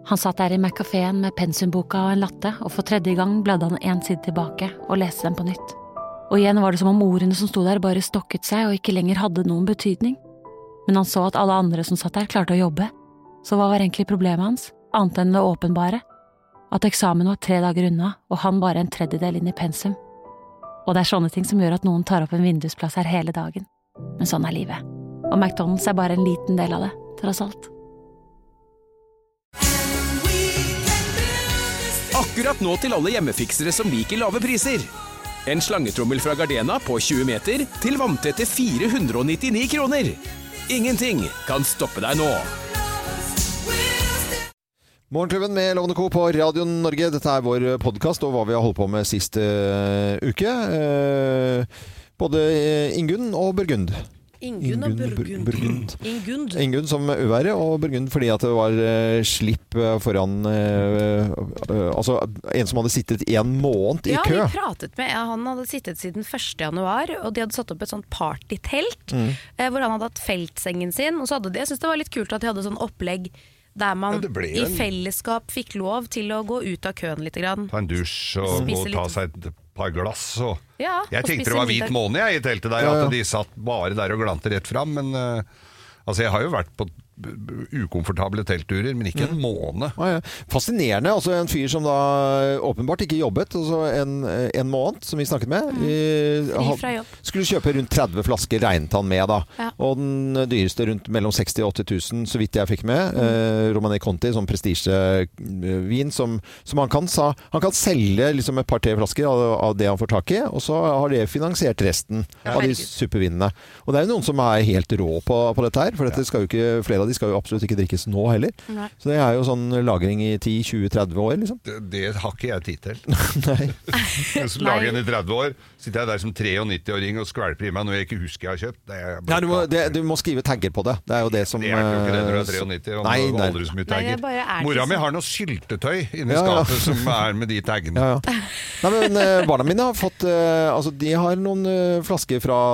Han satt der i McCaféen med pensumboka og en latte, og for tredje gang bladde han en side tilbake og leste den på nytt. Og igjen var det som om ordene som sto der bare stokket seg og ikke lenger hadde noen betydning. Men han så at alle andre som satt der klarte å jobbe. Så hva var egentlig problemet hans, annet enn det åpenbare? At eksamen var 3 dager unna, og han bare en tredjedel inn i pensum. Og det er sånne ting som gjør at noen tar opp en vindusplass her hele dagen. Men sånn er livet. Og McDonald's er bare en liten del av det, tross alt. Akkurat nå til alle hjemmefiksere som liker lave priser. En slangetrommel fra Gardena på 20 meter til vanntette 499 kroner. Ingenting kan stoppe deg nå. Morgenklubben med Lovende Co på Radio Norge. Dette er vår podcast og hva vi har holdt på med siste uke. Både Ingunn og Burgund. Ingunn og Burgund. Ingunn som uvære, og Burgund fordi at det var slipp foran altså en som hadde sittet 1 måned i kø. Ja, vi pratet med han hadde sittet siden 1. januar, og de hadde satt opp et sånt partytelt hvor han hadde hatt feltsengen sin, og så hadde de, jeg synes det var litt kult at de hadde sånn opplegg der man i fellesskap fikk lov til å gå ut av køen litt grann. Ta en dusj og gå og ta seg et par glass. Og jeg tenkte det var hvit måne i teltet der, at de satt bare der og glante rett fram. Men altså, jeg har jo vært på ukomfortable teltturer, men ikke en måned. Fascinerende. Altså en fyr som da åpenbart ikke jobbet, altså en måned, som vi snakket med. Skulle kjøpe rundt 30 flasker, regnet han med da. Og den dyreste rundt mellom 60 og 80 000, så vidt jeg fikk med. Romanée Conti, som prestisjevin, som han kan selge liksom et par-tre flasker av det han får tak i, og så har det finansiert resten av de supervinene. Og det er jo noen som er helt rå på dette her, for dette skal jo ikke flere av de skal jo absolutt ikke drikkes nå heller. Nei. Så det er jo sånn lagring i 10, 20, 30 år liksom. Det har ikke jeg tid til. Nei. Så lager jeg den i 30 år, sitter jeg der som 93-åring og skvalper i meg når jeg ikke husker jeg har kjøpt. Nei, du må skrive tagger på det. Det er jo det som... Det er jo ikke det når du er 93 og du aldri så mye tagger. Mora mi har noe syltetøy inni skapet som er med de taggene. Nei, men barna mine har fått... altså, de har noen flasker fra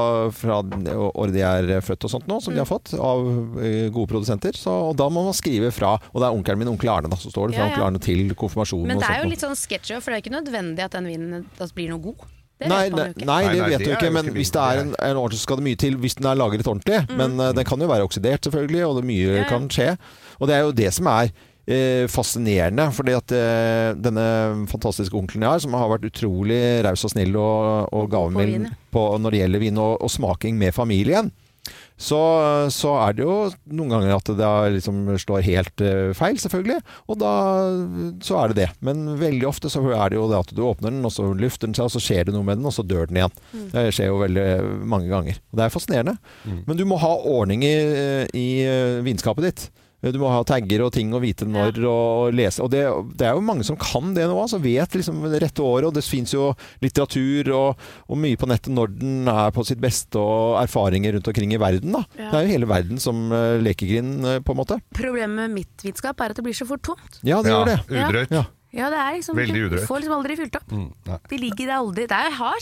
år de er født og sånt nå, som de har fått av gode produsenter, og da må man skrive fra, og det er onkelen min, onkel Arne da, så står det fra onkel Arne til konfirmasjonen. Men det er jo litt sånn sketchy, for det er ikke nødvendig at den vinen blir noe god. Nei, det vet du ikke, men hvis det er en ordentlig, så skal det mye til hvis den er lagret ordentlig, men den kan jo være oksidert selvfølgelig, og det mye kan skje, og det er jo det som er fascinerende, fordi at denne fantastiske onkelen jeg har, som har vært utrolig raus og snill og gavmild når det gjelder vin og smaking med familien, så er det jo noen ganger at det liksom slår helt feil, selvfølgelig, og da så er det det. Men veldig ofte så er det jo det at du åpner den, og så lufter den seg, og så skjer det noe med den, og så dør den igjen. Det skjer jo veldig mange ganger. Og det er fascinerende. Men du må ha ordning i vinskapet ditt. Du må ha tagger og ting og vite når og lese. Og det er jo mange som kan det nå, som vet liksom det rette året, og det finnes jo litteratur og mye på nettet når den er på sitt beste, og erfaringer rundt omkring i verden da. Det er jo hele verden som lekegrind på en måte. Problemet med mitt vinskap er at det blir så fort tomt. Ja, det gjør det. Udrøyt. Ja, det er liksom, du får liksom aldri fylt opp. De ligger der aldri. Det har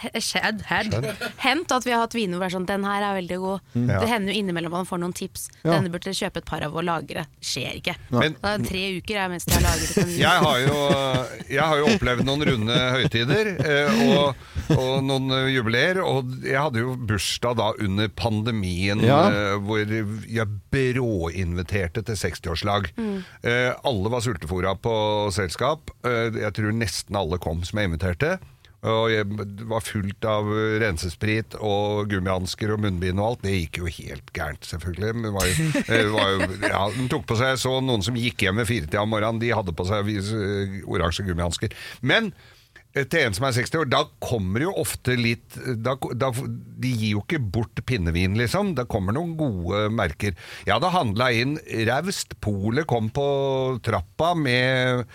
hendt at vi har hatt viner hvor det er sånn, den her er veldig god. Det hender jo innimellom man får noen tips. Denne burde dere kjøpe et par av og lagre. Skjer ikke. Men, 3 uker er mest jeg har lagret en vin. Jeg har jo opplevd noen runde høytider og noen jubileer, og jeg hadde jo bursdag da under pandemien hvor jeg bråinviterte til 60-årslag. Alle var sultefora på selskap. Jeg tror nesten alle kom som jeg inviterte, og det var fullt av rensesprit og gummihansker og munnbind og alt. Det gikk jo helt gærent selvfølgelig, men de tok på seg, så noen som gikk hjem ved 4-tiden om morgenen, de hadde på seg oransje gummihansker, men til en som er 60 år, da kommer jo ofte litt de gir jo ikke bort pinnevin liksom, da kommer noen gode merker. Jeg hadde handlet inn raust, Polet kom på trappa med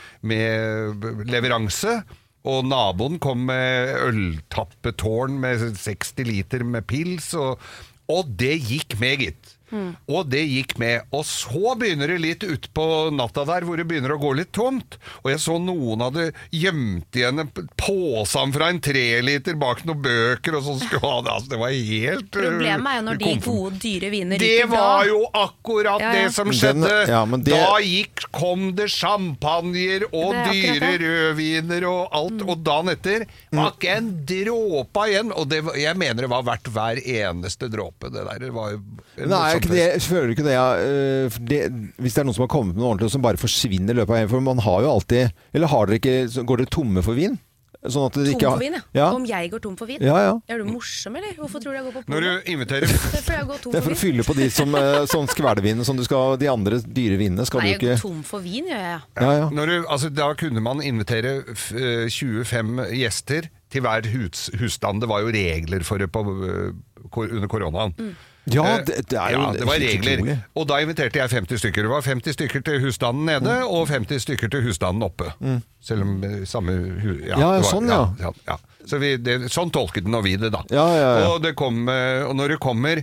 leveranse, og naboen kom med øltappetårn med 60 liter med pils, og det gikk meget. Og det gikk med. Og så begynner det litt ut på natta der, hvor det begynner å gå litt tomt. Og jeg så noen hadde gjemt igjen en påsam fra en 3 liter bak noen bøker, og sånn skulle ha det. Altså, det var helt... Problemet er jo når de gode, dyre viner det var jo akkurat det som skjedde. Da kom det champagner og dyre rødviner og alt, og dagen etter var ikke en dråpe igjen. Og jeg mener det var verdt hver eneste dråpe. Det der var jo... Nei, jeg føler ikke det, hvis det er noen som har kommet med noe ordentlig som bare forsvinner i løpet av en, for man har jo alltid, eller har dere ikke, går dere tomme for vin? Sånn at det tom for vin, ja. Om jeg går tom for vin? Ja. Er du morsom, eller? Hvorfor tror du jeg går på polen? Når du inviterer... Det er for å fylle på de som sånn skvelvin, som du skal, de andre dyre vinene skal du ikke... Nei, jeg går tom for vin, gjør jeg. Ja. Da kunne man invitere 25 gjester til hver husstand. Det var jo regler for det under koronaen. Ja, det er jo det var regler. Og da inviterte jeg 50 stykker. Det var 50 stykker til husstanden nede, og 50 stykker til husstanden oppe. Selv om samme sånn. Så sånn tolket nå vi det da. Og når det kommer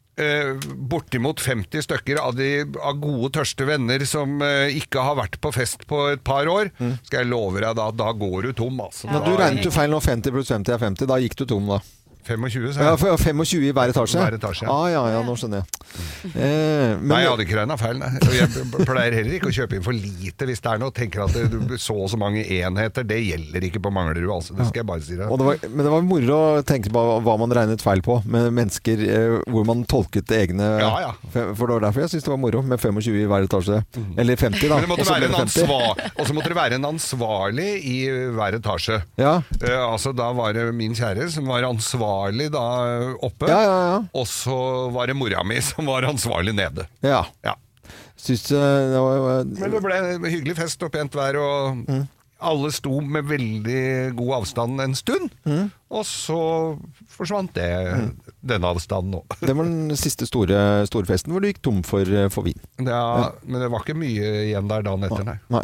bortimot 50 stykker av gode tørste venner som ikke har vært på fest på et par år, skal jeg love deg da går du tom, altså. Men du regnet jo feil nå, 50 pluss 50 er 50, da gikk du tom da. 25, så jeg. Ja, 25 i hver etasje? Hver etasje. Ja, nå skjønner jeg. Nei, jeg hadde ikke regnet feil. Jeg pleier heller ikke å kjøpe inn for lite hvis det er noe. Tenker at så mange enheter, det gjelder ikke på Manglerud, altså. Det skal jeg bare si deg. Men det var moro å tenke på hva man regnet feil på, med mennesker hvor man tolket egne... Ja. For det var derfor jeg synes det var moro, med 25 i hver etasje. Eller 50 da. Men det måtte og så måtte det være en ansvarlig i hver etasje. Ja. Altså, da var det min kjære som var ansvarlig da oppe, og så var det mora mi som var ansvarlig nede. Ja. Synes det var... Men det ble en hyggelig fest og pent vær, og alle sto med veldig god avstand en stund, og så forsvant denne avstanden nå. Det var den siste store festen hvor du gikk tom for vin. Ja, men det var ikke mye igjen der dagen etter, nei.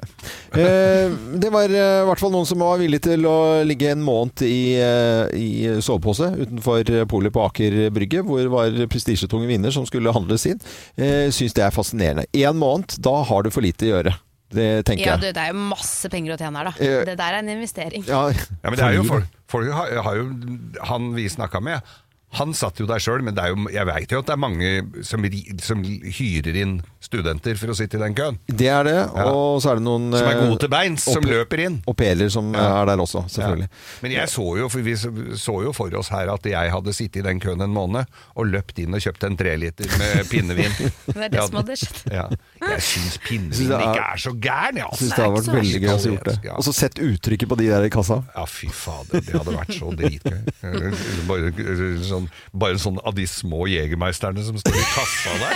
Det var i hvert fall noen som var villig til å ligge en måned i sovepose utenfor polet på Aker Brygge, hvor var prestisjetunge viner som skulle handles inn. Synes det er fascinerende. 1 måned, da har du for lite å gjøre. Det tenker jeg. Det er jo masse penger å tjene her da. Det der er en investering. Ja, men det er jo folk har jo han vi snakket med, han satt jo der selv, men det er jo, jeg vet jo at det er mange som hyrer inn studenter for å sitte i den køen. Det er det, og så er det noen som er gode til beins, som løper inn. Og peler som er der også, selvfølgelig. Men vi så jo for oss her at jeg hadde sittet i den køen en måned og løpt inn og kjøpt en 3 liter med pinnevin. Det er det som hadde skjedd. Jeg synes pinnevin ikke er så gæren. Jeg synes det har vært veldig gøy å gjort det. Og så sett uttrykket på de der i kassa. Ja, fy fader, det hadde vært så dritgøy. Bare sånn av de små jegermeisterne som står i kassa der.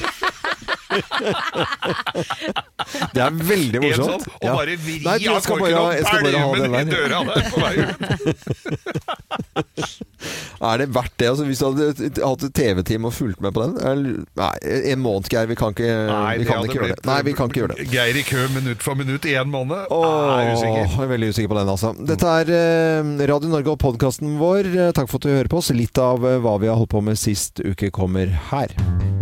Det er veldig morsomt. Og bare vri av korken og pælmen i døra der på vei ut. Er det verdt det? Altså, hvis du hadde hatt et TV-team og fulgt med på den? Nei, en måned, Geir. Vi kan ikke gjøre det. Nei, vi kan ikke gjøre det. Geir i kø minutt for minutt i 1 måned. Jeg er veldig usikker på den, altså. Dette er Radio Norge og podcasten vår. Takk for at du hører på oss. Litt av hva vi har holdt på med sist uke kommer her.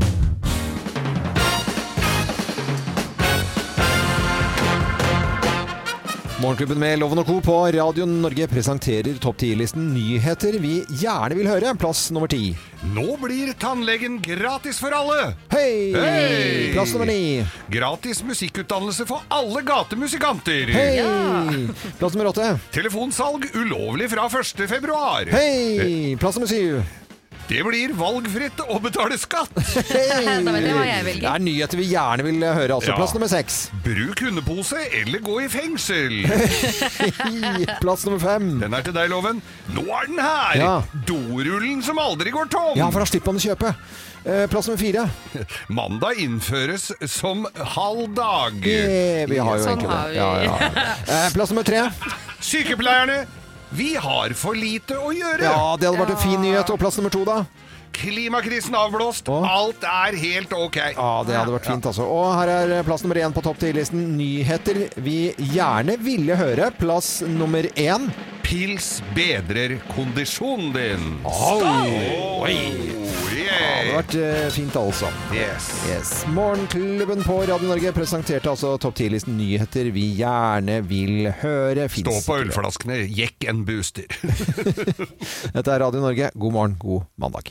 Morgenklubben med Loven og Co. på Radio Norge presenterer topp 10-listen nyheter vi gjerne vil høre. Plass nummer 10. Nå blir tannlegen gratis for alle! Hei! Plass nummer 9. Gratis musikkutdannelse for alle gatemusikanter! Hei! Plass nummer 8. Telefonsalg ulovlig fra 1. februar! Hei! Plass nummer 7. Det blir valgfritt å betale skatt. Hey. Det er nyheter vi gjerne vil høre. Altså. Plass nummer 6. Bruk hundepose eller gå i fengsel. Plass nummer 5. Den er til deg, Loven. Nå er den her. Dorullen som aldri går tom. Ja, for da slipper man å kjøpe. Plass nummer 4. Mandag innføres som halv dag. Vi har jo egentlig det. Plass nummer 3. Sykepleierne. Vi har for lite å gjøre. Ja, det hadde vært en fin nyhet. Og plass nummer 2 da? Klimakrisen avblåst. Alt er helt ok. Ja, det hadde vært fint altså. Og her er plass nummer 1 på topp 10-listen. Nyheter vi gjerne ville høre. Plass nummer 1. Pils bedrer kondisjonen din. Oi. Det har vært fint altså. Yes. Morgenklubben på Radio Norge presenterte altså topp 10-listen nyheter vi gjerne vil høre. Stå på ølflaskene, jekk en booster. Dette Radio Norge. God morgen, god mandag.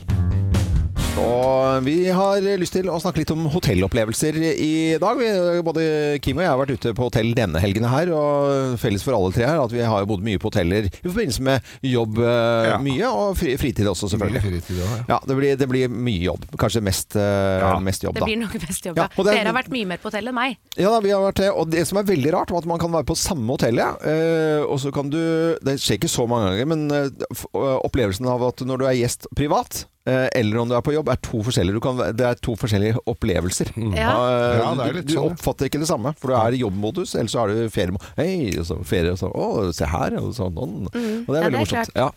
Og vi har lyst til å snakke litt om hotellopplevelser i dag. Både Kim og jeg har vært ute på hotell denne helgen her, og felles for alle tre her at vi har bodd mye på hoteller i forbindelse med jobb mye, og fritid også selvfølgelig. Fritid også, ja, det blir mye jobb. Kanskje mest jobb da. Det blir nok mest jobb, ja. Dere har vært mye mer på hotell enn meg. Ja, vi har vært det. Og det som er veldig rart, var at man kan være på samme hotellet, og så kan du, det skjer ikke så mange ganger, men opplevelsen av at når du er gjest privat, eller om du er på jobb, det er to forskjellige opplevelser. Ja, det er litt du oppfatter ikke det samme, for du er i jobbmodus, eller så er du feriemodus. Hei, og så ferie, og så, se her, og sånn. Og det er veldig morsomt. Ja.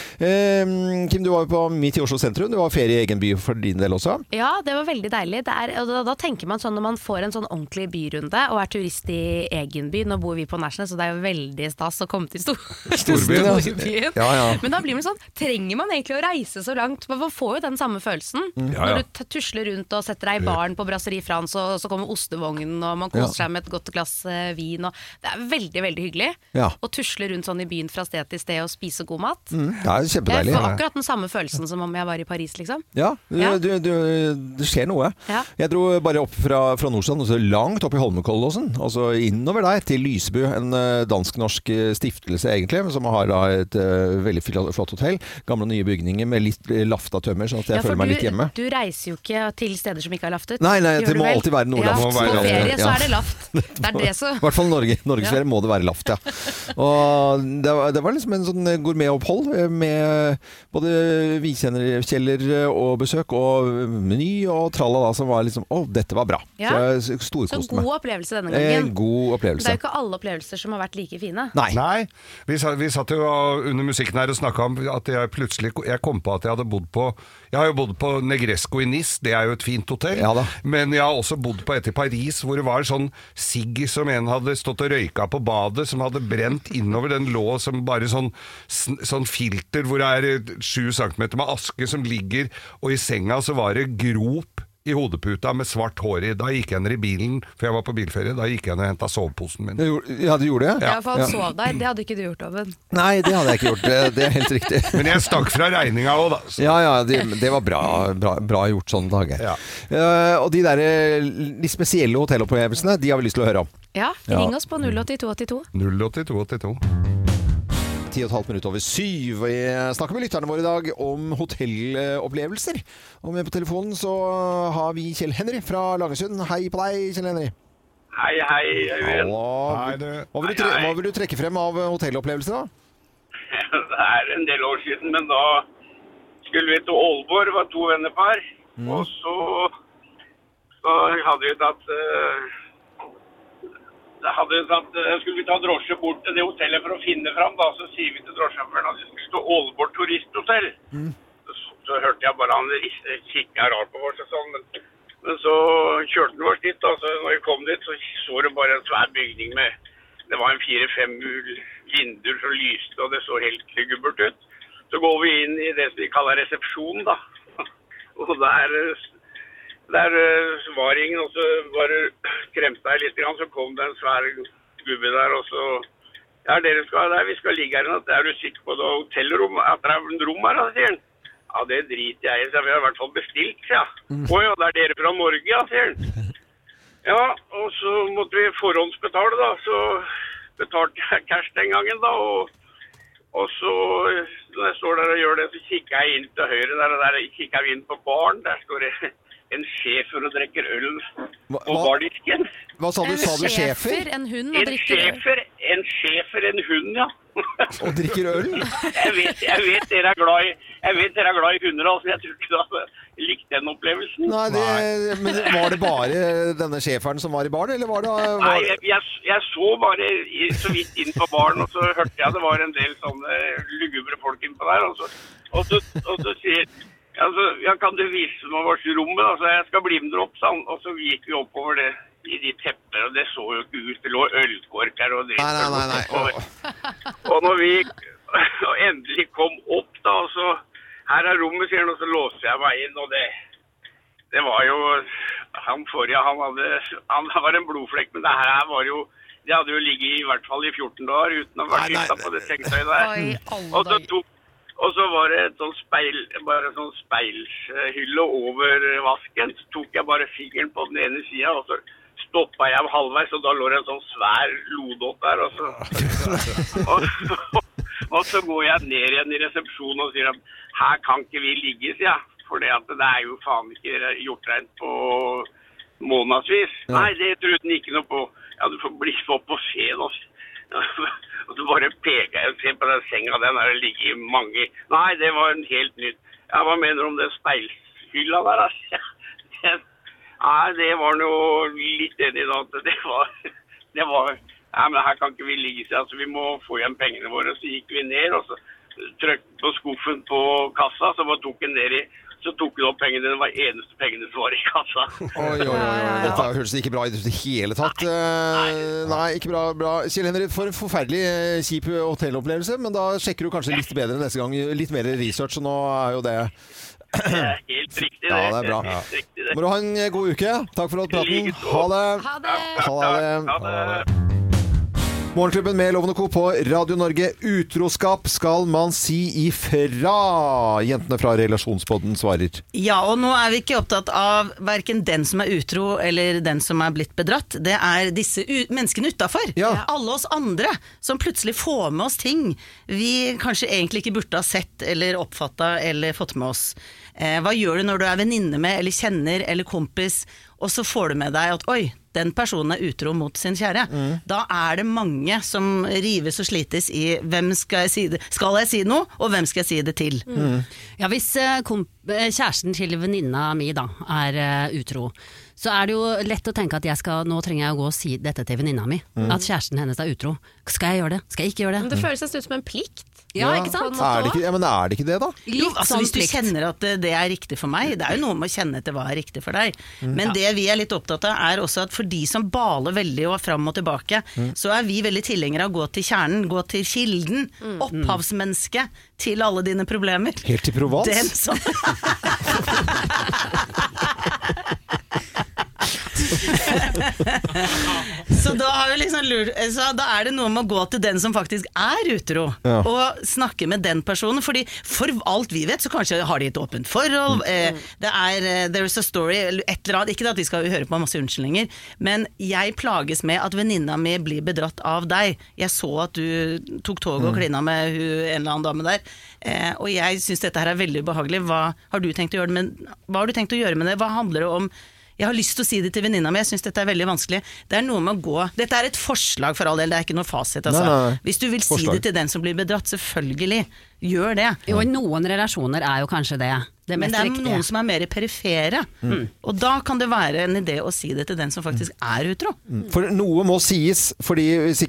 Kim, du var jo på Midt i Oslo sentrum. Du var ferie i egen by for din del også. Ja, det var veldig deilig. Da tenker man sånn, når man får en sånn ordentlig byrunde, og er turist i egen by, nå bor vi på Nærsnes, så det er jo veldig stas å komme til storbyen. Ja. Men da blir man sånn, trenger man egentlig å reise så langt? Man får jo den samme følelsen når du tusler rundt og setter deg i baren på Brasserie France, og så kommer ostevognen, og man koser seg med et godt glass vin, og det er veldig, veldig hyggelig å tusle rundt sånn i byen fra sted til sted og spise god mat. Det er kjempedeilig. Jeg får akkurat den samme følelsen som om jeg var i Paris, liksom. Ja, det skjer noe. Ja. Jeg dro bare opp fra Nordstrand, og så langt opp i Holmenkollåsen, og så innover der til Lysbu, en dansk-norsk stiftelse egentlig, som har da et veldig flott hotell, gamle nye bygninger med litt lafta tømmer, sånn at jeg føler meg litt hjemme. Du reiser jo ikke til steder som ikke har laftet. Nei, det må alltid være noe laft. På ferie så er det laft. Det er det så. I hvert fall Norges ferie må det være laft, ja. Og det var liksom en sånn gourmetopphold med både vinkjeller og besøk og meny og tralla da, som var liksom, dette var bra. Ja. Så jeg storkoste meg. Så god opplevelse denne gangen. God opplevelse. Det er jo ikke alle opplevelser som har vært like fine. Nei. Vi satt jo under musikken her og snakket om at jeg kom på at jeg har jo bodd på Negresco i Nice, det er jo et fint hotell, men jeg har også bodd på et i Paris, hvor det var sånn sigg som en hadde stått og røyka på badet, som hadde brent innover, den lå som bare sånn filter, hvor det er 7 centimeter med aske som ligger, og i senga så var det grop i hodeputa med svart hår i. Da gikk jeg ned i bilen, for jeg var på bilferie, da gikk jeg ned og hentet soveposen min. Ja, du gjorde det? Ja, for han sov der. Det hadde ikke du gjort, Oven. Nei, det hadde jeg ikke gjort. Det er helt riktig. Men jeg stakk fra regninga også, da. Så. Ja, det var bra gjort sånne dager. Ja. Og de litt spesielle hotellopplevelsene, de har vi lyst til å høre om. Ja, ring oss på 08282. 08282. 10,5 minutter over 7. Vi snakker med lytterne våre i dag om hotellopplevelser. Og med på telefonen så har vi Kjell Henry fra Langesund. Hei på deg, Kjell Henry. Hei, Øyvind. Hei, du. Hva vil du trekke frem av hotellopplevelser da? Det er en del år siden, men da skulle vi til Aalborg, var 2 vennepar. Og så hadde vi skulle vi ta drosje bort til det hotellet for å finne fram, da, så sier vi til drosjesjåføren at vi skulle stå Aalborg turisthotell. Så hørte jeg bare han kikket rart på oss og sånn, men så kjørte han oss dit, da, så når vi kom dit, så det bare en svær bygning det var en 4-5 vinduer som lyste, og det så helt gubbert ut. Så går vi inn i det som vi kaller resepsjon, da, og der var ingen, og så bare kremte jeg litt, så kom det en svær gubbe der, og så dere skal der, vi skal ligge her, det er du sikker på det hotellrom, at det er en rom her, sier han. Ja, det driter jeg i, så vi har i hvert fall bestilt, ja. Ja, det er dere fra Norge, ja, sier han. Ja, og så måtte vi forhåndsbetale, da, så betalte jeg cash den gangen, da, og så når jeg står der og gjør det, så kikker jeg inn til høyre, der kikker jeg inn på baren, der står det en schæfer og drikker øl på bardisken. Hva sa du? Sa du schæfer? En hund og drikker øl? En schæfer, en hund, ja. Og drikker øl? Jeg vet dere er glad i hunder, altså. Jeg tror ikke du har likt den opplevelsen. Nei, men var det bare denne schæferen som var i baren, eller var det... Nei, jeg så bare så vidt inn på baren, og så hørte jeg det var en del sånne lugubre folk inn på der, og så sier altså, kan du vise meg vårt rommet? Altså, jeg skal bli med dere opp, sånn. Og så gikk vi oppover det i de tepper, og det så jo ikke ut. Det lå ølkorker og dritt. Nei. Og når vi endelig kom opp, da, så her er rommet, sier han, og så låser jeg meg inn, og det var jo, han forrige, han var en blodflekk, men det her var jo, det hadde jo ligget i hvert fall i 14 dager uten å være skiftet på det sengetøyet der. Og så var det et sånn speilshylle over vasken, så tok jeg bare fingeren på den ene siden, og så stoppet jeg halvveis, og da lå det en sånn svær lodott der, og så går jeg ned igjen i resepsjonen og sier at her kan ikke vi ligge, sier jeg, for det er jo faen ikke gjort rent på månedsvis. Nei, det tror den ikke noe på. Ja, du får bli så på se nå. Og så bare peker jeg og ser på den senga, den har ligget i mange. Nei, det var en helt nytt. Ja, hva mener du om det speilhylla der, altså? Nei, det var noe litt enig da, at det var, ja, men her kan ikke vi ligge, altså vi må få igjen pengene våre. Så gikk vi ned, og så trykte på skuffen på kassa, så bare tok den ned så tok hun opp pengene, det var eneste pengene som var i kassa. Oi. Dette høres ikke bra ut i det hele tatt. Nei, ikke bra. Kjell Henrik, for en forferdelig kjip hotellopplevelse, men da sjekker du kanskje litt bedre neste gang, litt mer research, så nå er jo det... Det er helt riktig det. Ja, det er bra. Må du ha en god uke. Takk for at praten. Ha det. Morgenklubben med Loven & Co. på Radio Norge. Utroskap skal man si ifra. Jentene fra Relasjonspodden svarer. Ja, og nå er vi ikke opptatt av hverken den som er utro eller den som er blitt bedratt. Det er disse menneskene utenfor. Ja. Alle oss andre som plutselig får med oss ting vi kanskje egentlig ikke burde ha sett eller oppfattet eller fått med oss. Hva gjør du når du er venninne med eller kjenner eller kompis, og så får du med deg at oi, den personen er utro mot sin kjære. Da er det mange som rives og slites i hvem skal jeg si det? Skal jeg si noe, og hvem skal jeg si det til? Ja, hvis kjæresten til venninna mi da er utro, så er det jo lett å tenke at nå trenger jeg å gå og si dette til venninna mi, at kjæresten hennes er utro. Skal jeg gjøre det? Skal jeg ikke gjøre det? Men det føles nesten ut som en plikt. Ja, ikke sant? Men er det ikke det da? Jo, altså hvis du kjenner at det er riktig for meg, det er jo noe med å kjenne etter hva er riktig for deg. Men det vi er litt opptatt av er også at for de som baler veldig og fram og tilbake, så er vi veldig tilhengere av å gå til kjernen, gå til kilden, opphavsmenneske til alle dine problemer. Helt til Provence? Den som... Så da har vi liksom så da er det noe med å gå til den som faktisk er utro, og snakke med den personen, fordi for alt vi vet så kanskje har de et åpent forhold, det er there is a story, eller et eller annet, ikke at vi skal høre på masse unnskyldninger, men jeg plages med at venninna mi blir bedratt av deg. Jeg så at du tok toget og klina med en eller annen dame der, og jeg synes dette her er veldig ubehagelig. Hva har du tenkt å gjøre med det? Hva handler det om? Jeg har lyst til å si det til venninna mi, jeg synes dette er veldig vanskelig. Det er noe med å gå. Dette er et forslag for all del, det er ikke noe fasit. Altså. Nei. Hvis du vil si det til den som blir bedratt, selvfølgelig, gjør det. Jo, i noen relasjoner er jo kanskje det. Men det er noen som er mer perifere, og da kan det være en idé å si det til den som faktisk er utro. For noe må sies, fordi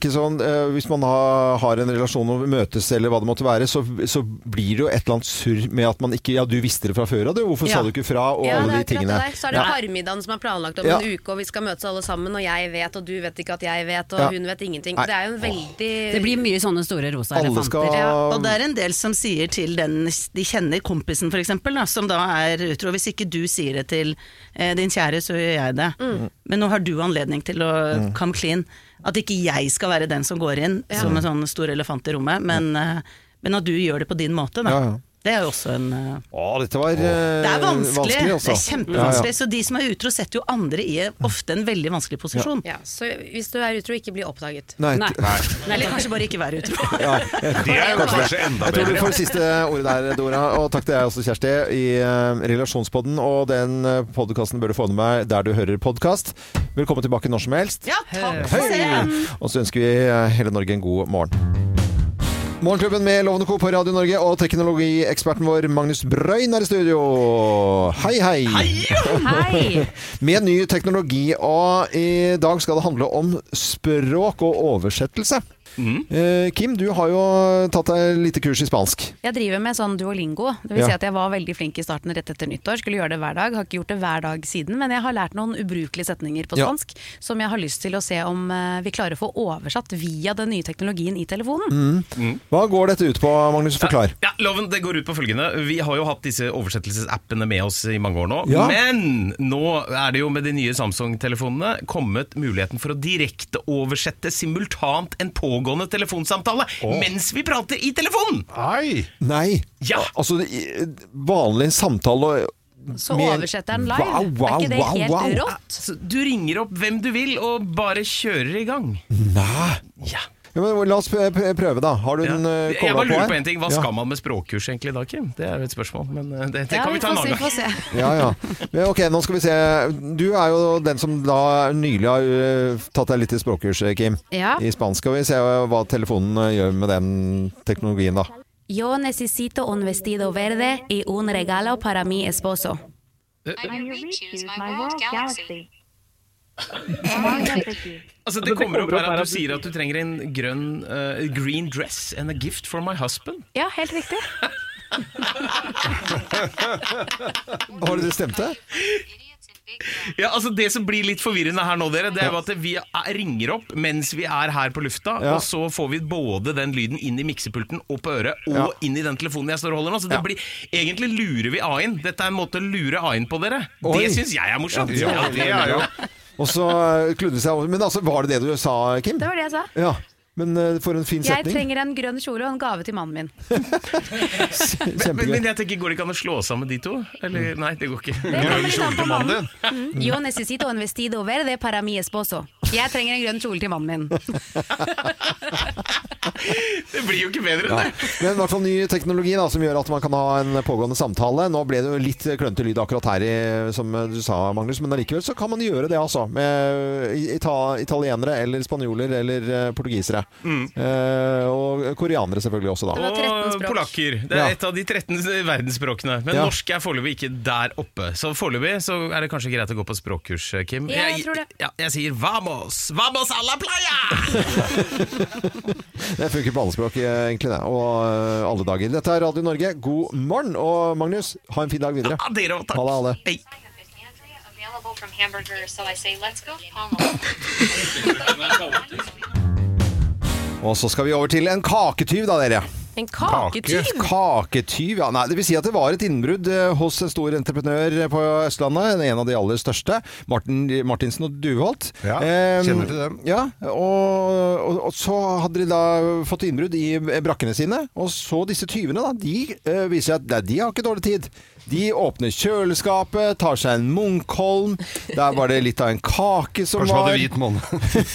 hvis man har en relasjon og møtes eller hva det måtte være, så blir det jo et eller annet surr med at man ikke, du visste det fra før av det, hvorfor sa du ikke fra, og alle de tingene. Så er det parmiddagen som er planlagt om en uke, og vi skal møtes alle sammen, og jeg vet, og du vet ikke at jeg vet, og hun vet ingenting. Det er jo en veldig... Det blir mye sånne store rosa elefanter. Og det er en del som sier til den de kjenner, kompisen for eksempel, som da er utro. Hvis ikke du sier det til din kjære, så gjør jeg det. Men nå har du anledning til å come clean. At ikke jeg skal være den som går inn som en sånn stor elefant i rommet, men at du gjør det på din måte. Da. Det er jo også en... dette var det er vanskelig også. Det er kjempevanskelig. Så de som er utro setter jo andre i ofte en veldig vanskelig posisjon. Så hvis du er utro, ikke bli oppdaget. Nei. Eller kanskje bare ikke være utro. Det er jo kanskje enda bedre. Jeg tror du får siste ordet der, Dora. Og takk til deg også, Kjersti, i Relasjonspodden. Og den podcasten bør du få med meg der du hører podcast. Velkommen tilbake når som helst. Ja, takk. Og så ønsker vi hele Norge en god morgen. Morgenklubben med Loven & Co. på Radio Norge, og teknologieksperten vår Magnus Brøyn er i studio. Hei, hei! Hei! Med ny teknologi, og i dag skal det handle om språk og oversettelse. Kim, du har jo tatt deg litt kurs i spansk. Jeg driver med sånn Duolingo. Det vil si at jeg var veldig flink i starten rett etter nyttår. Skulle gjøre det hver dag. Har ikke gjort det hver dag siden, men jeg har lært noen ubrukelige setninger på spansk som jeg har lyst til å se om vi klarer å få oversatt via den nye teknologien i telefonen. Hva går dette ut på, Magnus? Forklar. Ja, loven, det går ut på følgende. Vi har jo hatt disse oversettelsesappene med oss i mange år nå, men nå er det jo med de nye Samsung-telefonene kommet muligheten for å direkte oversette simultant en pågående telefonsamtale mens vi prater i telefonen. Nei. Ja. Altså, vanlig samtale så oversetter den live. Er ikke det helt rått? Du ringer opp hvem du vil og bare kjører i gang. Nei. Ja. Men la oss prøve da. Har du den koblet på her? Jeg bare lurer på en ting. Hva skal man med språkkurs egentlig da, Kim? Det er jo et spørsmål, men det kan vi ta en annen gang. Ja. Men ok, nå skal vi se. Du er jo den som da nylig har tatt deg litt i språkkurs, Kim. Ja. I spansk. Skal vi se hva telefonen gjør med den teknologien da. Yo necesito un vestido verde y un regalo para mi esposo. Altså det kommer opp her at du sier at du trenger en green dress and a gift for my husband. Ja, helt riktig. Har du det stemte? Ja, altså det som blir litt forvirrende her nå, dere, det er jo at vi ringer opp mens vi er her på lufta, og så får vi både den lyden inn i miksepulten og på øret, og inn i den telefonen jeg står og holder nå, så det blir, egentlig lurer vi A-en. Dette er en måte å lure A-en på, dere. Det synes jeg er morsomt. Ja, det er jo. Og så kludde det seg over. Men altså, var det det du sa, Kim? Det var det jeg sa. Ja. Men for en fin setning. Jeg trenger en grønn kjole og en gave til mannen min. Men jeg tenker, går det ikke an å slå sammen de to? Eller, nei, det går ikke. Grønn kjole til mannen din. Yo necesito un vestido verde para mi esposo. Jeg trenger en grønn kjole til mannen min. Det blir jo ikke bedre enn det. Men i hvert fall ny teknologi da, som gjør at man kan ha en pågående samtale. Nå ble det jo litt klønete lyd akkurat her, som du sa, Magnus, men allikevel så kan man gjøre det altså, med italienere eller spanjoler eller portugisere. Og koreanere selvfølgelig også da. Og polakker. Det er et av de 13 verdensspråkene. Men norsk er foreløpig ikke der oppe. Så foreløpig så er det kanskje greit å gå på språkkurs, Kim. Jeg tror det. Jeg sier vamos! Vamos a la playa! Det funker på alle språk egentlig det. Og alle dager. Dette er Radio Norge. God morgen. Og Magnus, ha en fin dag videre. Ja, dere også, takk. Ha det. Hei. From hamburger, so I say let's go. Og så skal vi over til en kaketyv da, dere. En kaketyv? Kaketyv, ja. Nei, det vil si at det var et innbrudd hos en stor entreprenør på Østlandet, en av de aller største, Martinsen og Duholt. Ja, kjenner til dem. Ja, og så hadde de da fått innbrudd i brakkene sine, og så disse tyvene da, de viser at de har ikke dårlig tid. De åpner kjøleskapet, tar seg en Munkholm. Der var det litt av en kake som Kanskje var... hadde hvit måne.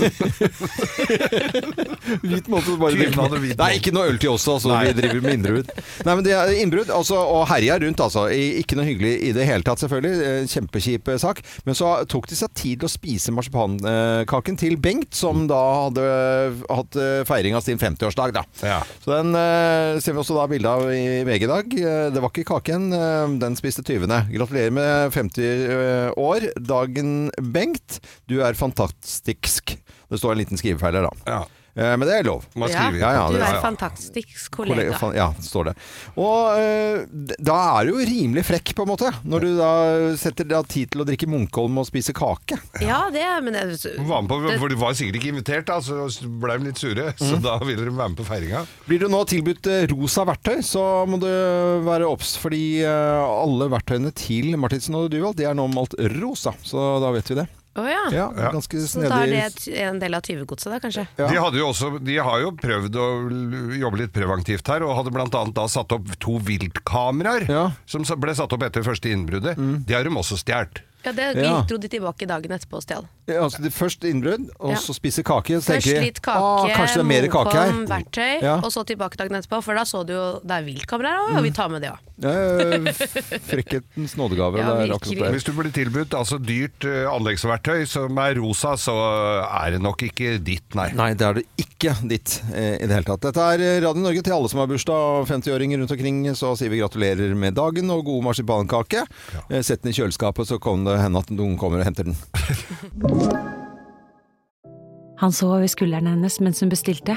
Hvit måne som bare... Nei, ikke noe øl til oss, altså. Vi driver med innbrudd. Nei, men det er innbrudd, altså, og herja rundt, altså. Ikke noe hyggelig i det hele tatt, selvfølgelig. Kjempekjip sak. Men så tok de seg tid til å spise marsipankaken til Bengt, som da hadde hatt feiring av sin 50-årsdag, da. Ja. Så den ser vi også da bildet av i VG i dag. Det var ikke kaken... Den spiste 20. Gratulerer med 50 år. Dagen, Bengt. Du er fantastisk. Det står en liten skrivefeil her da. Ja. Men det er lov. Du er fantastisk kollega. Ja, står det. Og da er du jo rimelig frekk på en måte, når du da setter deg tid til å drikke Munkholm og spise kake. Ja, det er... Men for de var sikkert ikke invitert da, så ble de litt sure, så da ville de være med på feiringa. Blir du nå tilbudt rosa verktøy, så må du være obs, fordi alle verktøyene til Martinsen og Duholt, de er nå malt rosa, så da vet vi det. Ja, ganske snedig. Så da er det en del av tyvegodset da, kanskje? Ja. De har jo prøvd å jobbe litt preventivt her, og hadde blant annet da satt opp 2 viltkameraer, som ble satt opp etter første innbruddet. Det har de også stjert. Ja, det dro de tilbake dagen etterpå og stjal. Ja, altså det først innbrudd, og så spise kake. Så først litt kake, kanskje det er mer kake her. Verktøy, og så tilbake dagen etterpå, for da så du jo, det er viltkamera, og vi tar med det også. Frekkhetens nådegave. Hvis du blir tilbudt altså dyrt anleggsverktøy som er rosa, så er det nok ikke ditt, nei. Nei, det er det ikke ditt i det hele tatt. Dette er Radio Norge til alle som har bursdag og 50-åringer rundt omkring, så sier vi gratulerer med dagen og god marsipankake. Sett den i kjøleskapet, så kommer det hende at noen kommer og henter den. Han så over skulderen hennes mens hun bestilte.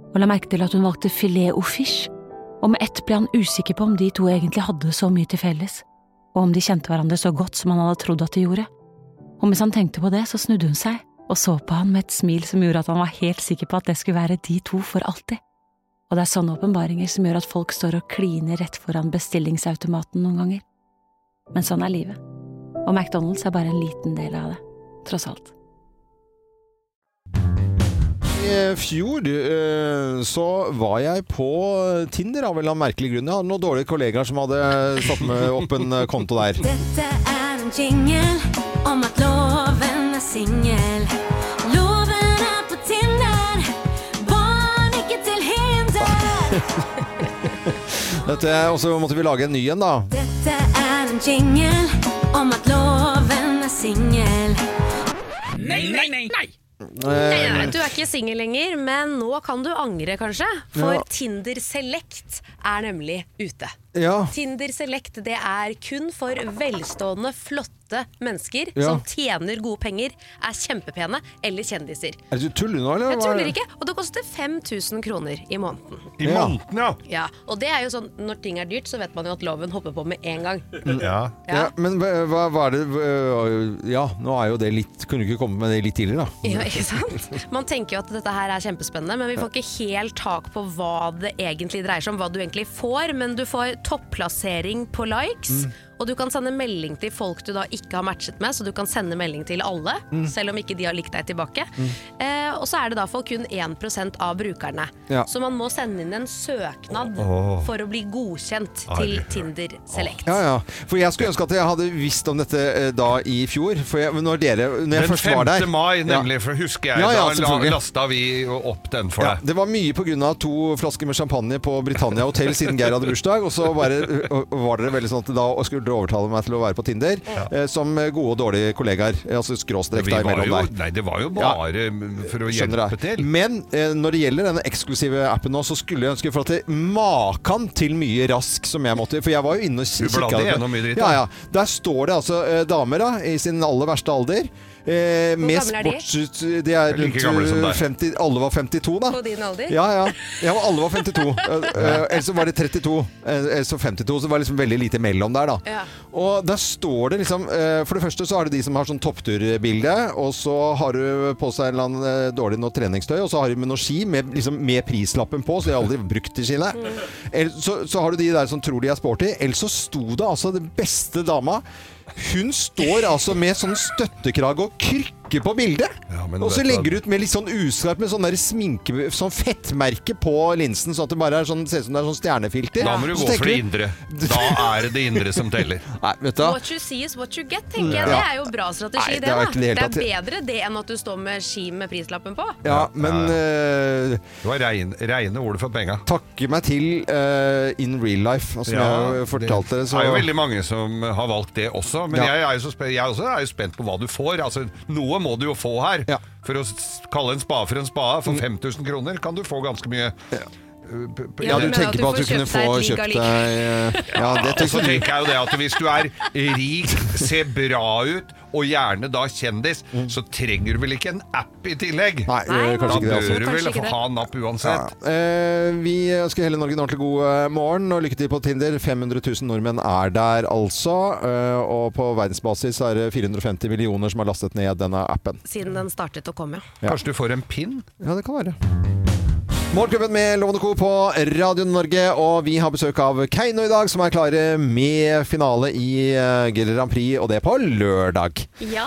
og la merke til at hun valgte filet au fish, og med ett ble han usikker på om de to egentlig hadde så mye til felles, og om de kjente hverandre så godt som han hadde trodd at de gjorde. Og mens han tenkte på det, så snudde hun seg og så på han med et smil som gjorde at han var helt sikker på at det skulle være de to for alltid. Og det er sånne åpenbaringer som gjør at folk står og kliner rett foran bestillingsautomaten noen ganger. Men sånn er livet. Og McDonald's er bare en liten del av det, tross alt. I fjor så var jeg på Tinder av en eller annen merkelig grunn. Jeg hadde noen dårlige kollegaer som hadde satt med opp en konto der. Dette er en jingle om at loven er singel. Loven er på Tinder, barn ikke til hinder. Og så måtte vi lage en ny en da. Dette er en jingle om at loven er singel. Nei! Du er ikke single lenger, men nå kan du angre kanskje, for Tinder Select er nemlig ute. Tinder Select, det er kun for velstående, flotte mennesker som tjener gode penger, er kjempepene eller kjendiser. Er det du tuller nå, eller? Jeg tuller ikke, og det koster 5.000 kroner i måneden. I måneden, ja. Ja, og det er jo sånn, når ting er dyrt, så vet man jo at loven hopper på med en gang. Ja, men hva er det? Ja, nå er jo det litt, kunne du ikke komme med det litt tidligere da? Ja, ikke sant? Man tenker jo at dette her er kjempespennende, men vi får ikke helt tak på hva det egentlig dreier seg om, hva du egentlig får, men du får topplassering på likes, og du kan sende melding til folk du da ikke har matchet med, så du kan sende melding til alle, selv om ikke de har likt deg tilbake. Og så er det da for kun 1% av brukerne. Så man må sende inn en søknad for å bli godkjent til Tinder Select. Ja. For jeg skulle ønske at jeg hadde visst om dette da i fjor, for når jeg først var der. Den 5. mai nemlig, for husker jeg, da lastet vi opp den for deg. Det var mye på grunn av 2 flasker med champagne på Britannia Hotel siden Geir hadde bursdag, og så var det veldig sånn at da skulle overtale meg til å være på Tinder som gode og dårlige kollegaer, altså skråstrek der mellom der. Nei, det var jo bare for å hjelpe til. Men når det gjelder denne eksklusive appen nå, så skulle jeg ønske for at det makan til mye rask som jeg måtte, for jeg var jo inne og kikket. Du bladde gjennom mye dritt da. Ja. Der står det altså damer da, i sin aller verste alder, Hvor gamle er de? De er rundt 50, alle var 52 da. På din alder? Ja, alle var 52. Ellers så var det 32. Ellers så 52, så var det liksom veldig lite mellom der da. Og der står det liksom, for det første så har det de som har sånn toppturbilde, og så har du på seg en eller annen dårlig noe treningstøy, og så har de med noe ski med prislappen på, så de har aldri brukt de skiene. Så har du de der som tror de er sporty. Ellers så sto det altså den beste dama. Hun står altså med sånn støttekrage og krykker på bildet. Og så legger ut med litt sånn uskarp med sånn der sminke, sånn fettmerke på linsen, sånn at det bare er sånn, ser ut som det er sånn stjernefilter. Da må du gå for det indre. Da er det indre som teller. Nei, vet du. What you see is what you get, tenker jeg. Det er jo bra strategi. Det er bedre det enn at du står med ski med prislappen på. Ja, men det var reine ord for penger. Takke meg til in real life, som jeg fortalte dere. Det er jo veldig mange som har valgt det også. Men jeg er jo spent på hva du får. Altså, noe må du jo få her. For å kalle en spade for en spade for 5.000 kroner kan du få ganske mye. Ja, du tenker på at du kunne få kjøpt deg så tenker jeg jo det at hvis du er rik, ser bra ut og gjerne da kjendis, så trenger du vel ikke en app i tillegg. Nei, kanskje ikke det. Da bør du vel ha en app uansett. Vi ønsker hele Norge en ordentlig god morgen, og lykke til på Tinder. 500 000 nordmenn er der altså, og på verdensbasis er det 450 millioner som har lastet ned denne appen. Siden den startet å komme. Kanskje du får en pin? Ja, det kan være. Morgenklubben med Lovende Co på Radio Norge, og vi har besøk av Keiino i dag, som er klare med finale i Grand Prix, og det på lørdag. Ja.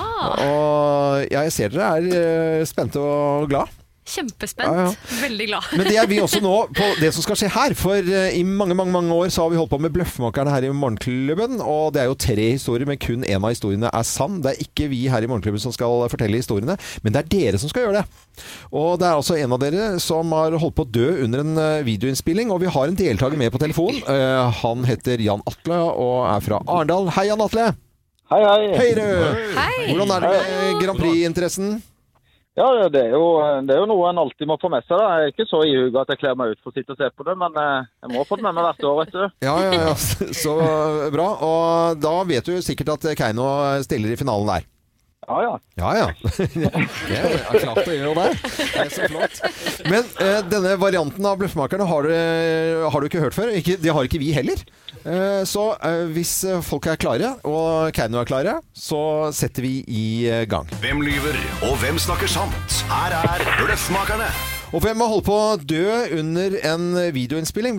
Og jeg ser dere er spente og glad. Kjempespent. Veldig glad. Men det er vi også nå på det som skal skje her, for i mange år så har vi holdt på med Bløffmakerne her i Morgenklubben, og det er jo 3 historier, men kun en av historiene er sann. Det er ikke vi her i Morgenklubben som skal fortelle historiene, men det er dere som skal gjøre det. Og det er altså en av dere som har holdt på å dø under en videoinnspilling, og vi har en deltaker med på telefon. Han heter Jan Atle og er fra Arendal. Hei, Jan Atle! Hei! Hei! Hvordan er det med Grand Prix-interessen? Ja, det er jo noe en alltid må få med seg da. Jeg er ikke så ihuga at jeg kler meg ut for å sitte og se på det, men jeg må få det med meg hvert år, vet du. Ja, så bra. Og da vet du sikkert at Keiino stiller i finalen der. Ja. Det er klart å gjøre det. Det er så flott. Men denne varianten av Bløffmakerne har du ikke hørt før. Det har ikke vi heller. Så hvis folk er klare, og Keiino er klare, så setter vi i gang. Hvem lyver, og hvem snakker sant? Her er Bløffmakerne. Og hvem har holdt på å dø under en videoinnspilling?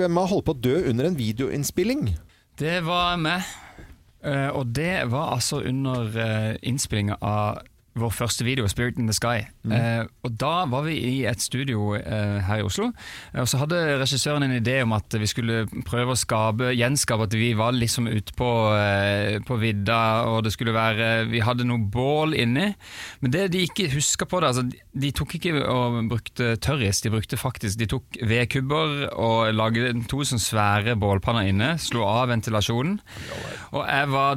Det var meg. Og det var altså under innspillingen av vår første video, Spirit in the Sky. Og da var vi i et studio her i Oslo, og så hadde regissøren en idé om at vi skulle prøve å gjenskape at vi var liksom ute på vidda, og det skulle være, vi hadde noe bål inni, men det de ikke husker på det, altså, de tok ikke og brukte tørris, de tok vedkubber og lagde 2 sånne svære bålpanner inne, slo av ventilasjonen, og jeg var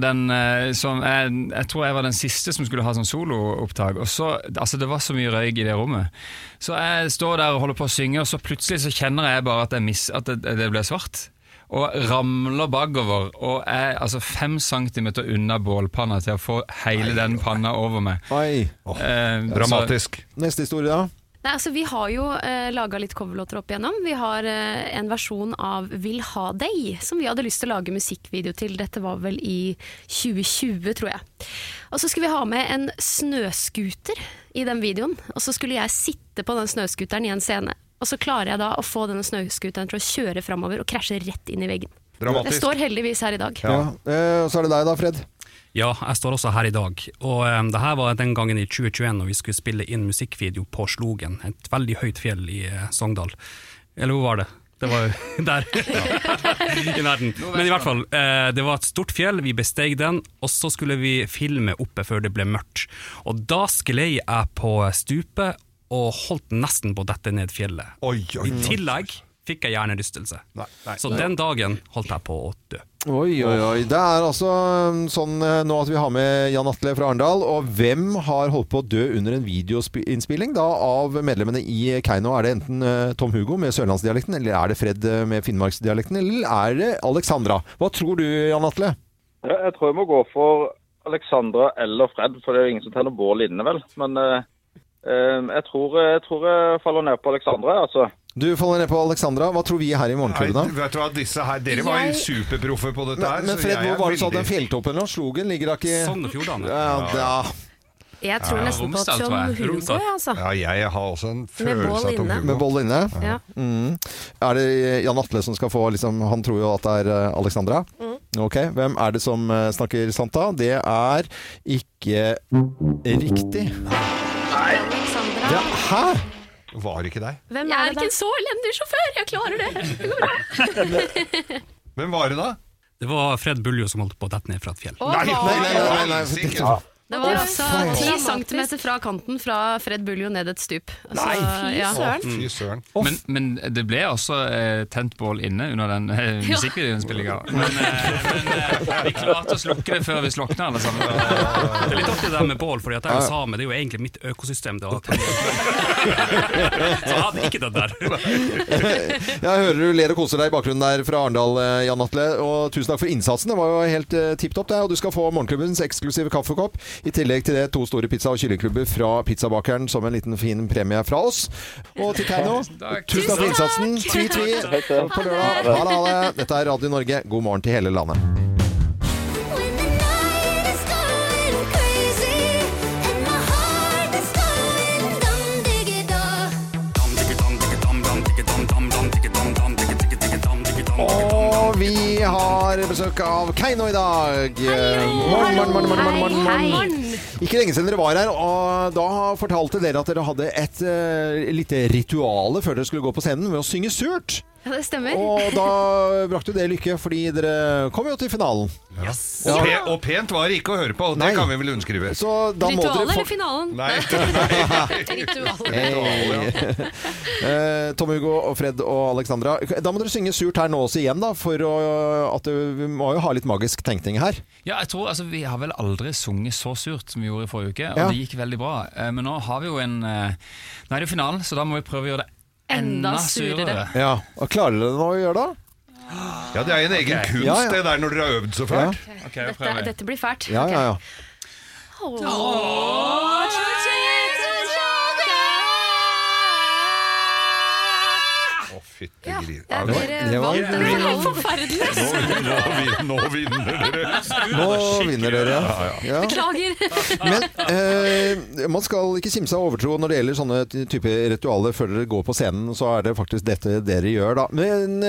jeg tror jeg var den siste som skulle ha sånn soloopptak, og så, altså det var så mye røyk i det rommet, så jeg står der og holder på å synge, og så plutselig så kjenner jeg bare at det ble svart, og ramler bakover, og er altså 5 centimeter unna bålpanna til å få hele den panna over meg. Dramatisk. Neste historie da? Nei, altså vi har jo laget litt coverlåter opp igjennom. Vi har en versjon av Vil ha deg, som vi hadde lyst til å lage musikkvideo til. Dette var vel i 2020, tror jeg. Og så skulle vi ha med en snøskuter i den videoen, og så skulle jeg sitte på den snøskuteren i en scene. Og så klarer jeg da å få denne snøskuteren til å kjøre fremover og krasje rett inn i veggen. Dramatisk. Det står heldigvis her i dag. Og så er det deg da, Fred. Ja, jeg står også her i dag, og det her var den gangen i 2021 når vi skulle spille inn musikkvideo på Slogen, et veldig høyt fjell i Sogndal. Eller hvor var det? Det var jo der, i nærden. Men i hvert fall, det var et stort fjell, vi besteg den, og så skulle vi filme oppe før det ble mørkt. Og da sklei jeg på stupet og holdt nesten på å dette ned fjellet. I tillegg fikk jeg hjernerystelse. Så den dagen holdt jeg på å dø. Oi. Det er altså sånn nå at vi har med Jan Atle fra Arendal, og hvem har holdt på å dø under en videoinnspilling da av medlemmene i Keiino? Er det enten Tom Hugo med sørlandsdialekten, eller er det Fred med finnmarksdialekten, eller er det Alexandra? Hva tror du, Jan Atle? Jeg tror jeg må gå for Alexandra eller Fred, for det er jo ingen som tar noe bål inne vel, men jeg tror jeg faller ned på Alexandra, altså. Du faller ned på Alexandra. Hva tror vi her i Morgenklubben da? Vet du hva, disse her, dere var jo superproffe på dette her. Men Fred, hvor var det så at den fjelltoppen eller Slogen ligger da ikke... Sogn og Fjordane. Jeg tror nesten på Tom Hugo, altså. Ja, jeg har også en følelse av Tom Hugo. Med boll inne? Ja. Er det Jan Atle som skal få, liksom, han tror jo at det er Alexandra? Ok, hvem er det som snakker sant da? Det er ikke riktig. Nei. Alexandra. Hæ? Var ikke deg? Hvem er ikke en så elendig sjåfør, jeg klarer det. Hvem var det da? Det var Fred Buljo som holdt på å dette ned fra et fjell. Nei. Det var altså 10 centimeter fra kanten fra Fred Buljo ned et stup. Altså, Fy søren. Men det ble også tent bål inne under den musikkvideoinnspillingen. Men vi klarte å slukke det før vi sluknet alle sammen. Det er litt artig det der med bål, fordi at jeg er same, det er jo egentlig mitt økosystem. Så jeg hadde ikke det der. Jeg hører du ler og koser deg i bakgrunnen der fra Arendal, Jan Atle, og tusen takk for innsatsen. Det var jo helt tipptopp det, og du skal få Morgenklubbens eksklusive kaffekopp. I tillegg til det 2 store pizza- og kyllingklubber fra Pizzabakeren som en liten fin premie fra oss. Og til Keiino, tusen takk for innsatsen. Tvi på lørdag. Ha det. Dette er Radio Norge. God morgen til hele landet. Og vi har besøk av Keiino i dag. Morgen. Ikke lenge siden dere var her, og da fortalte dere at dere hadde et lite rituale før dere skulle gå på scenen med å synge surt. Ja, det stemmer. Og da brakte det lykke, fordi dere kom jo til finalen. Yes. Og pent var det ikke å høre på, det kan vi vel unnskrive. Ritualet eller finalen? Nei. Tom Hugo og Fred og Alexandra, da må dere synge surt her nå også igjen da, for at vi må jo ha litt magisk tenkning her. Ja, jeg tror, altså vi har vel aldri sunget så surt som vi gjorde i forrige uke, og det gikk veldig bra. Men nå har vi jo nå er det jo finalen, så da må vi prøve å gjøre det enda surere. Ja, og klarer dere nå å gjøre det? Ja, det er en egen kunst det der når dere har øvd så fælt. Dette blir fælt. Ja. Fytte gris. Det var helt forferdelig. Nå vinner dere. Nå vinner dere, ja. Beklager. Men man skal ikke kimse av overtro når det gjelder sånne type ritualer før dere går på scenen, så er det faktisk dette dere gjør da. Men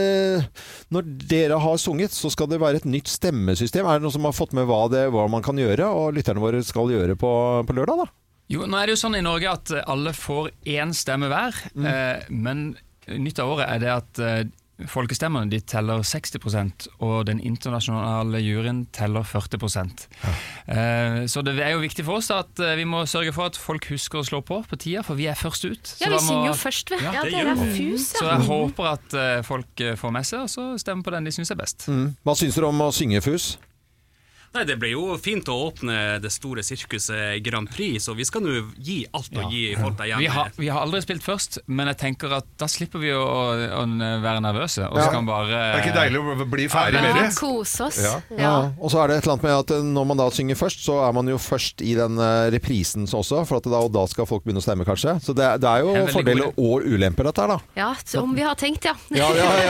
når dere har sunget, så skal det være et nytt stemmesystem. Er det noen som har fått med hva man kan gjøre, og lytterne våre skal gjøre på lørdag da? Jo, nå er det jo sånn i Norge at alle får én stemme hver, men nytt av året er det at folkestemmene de teller 60%, og den internasjonale juryen teller 40%. Så det er jo viktig for oss da, at vi må sørge for at folk husker å slå på tida, for vi er først ut. Ja, vi synger jo først, ja, dere er fus. Så jeg håper at folk får med seg, og så stemmer på den de synes er best. Hva synes dere om å synge fus? Nei, det ble jo fint å åpne det store sirkuset Grand Prix, så vi skal nå gi alt og gi folk der hjemme. Vi har aldri spilt først, men jeg tenker at da slipper vi å være nervøse, og så kan bare... Det er ikke deilig å bli ferdig med det. Kose oss. Ja. Og så er det et eller annet med at når man da synger først, så er man jo først i den reprisen også, for at da skal folk begynne å stemme kanskje. Så det er jo fordeler og ulemper dette her da. Ja, om vi har tenkt, ja. Ja.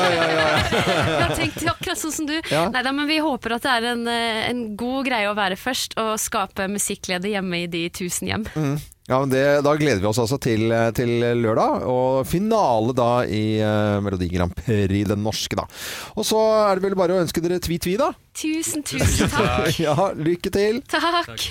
Vi har tenkt akkurat sånn som du. Ja. Neida, men vi håper at det er en god greie å være først og skape musikkglede hjemme i de 1000 hjem. Ja, men da gleder vi oss altså til lørdag, og finale da i Melodi Grand Prix, den norske da. Og så er det vel bare å ønske dere tvi da. Tusen takk. Ja, lykke til. Takk.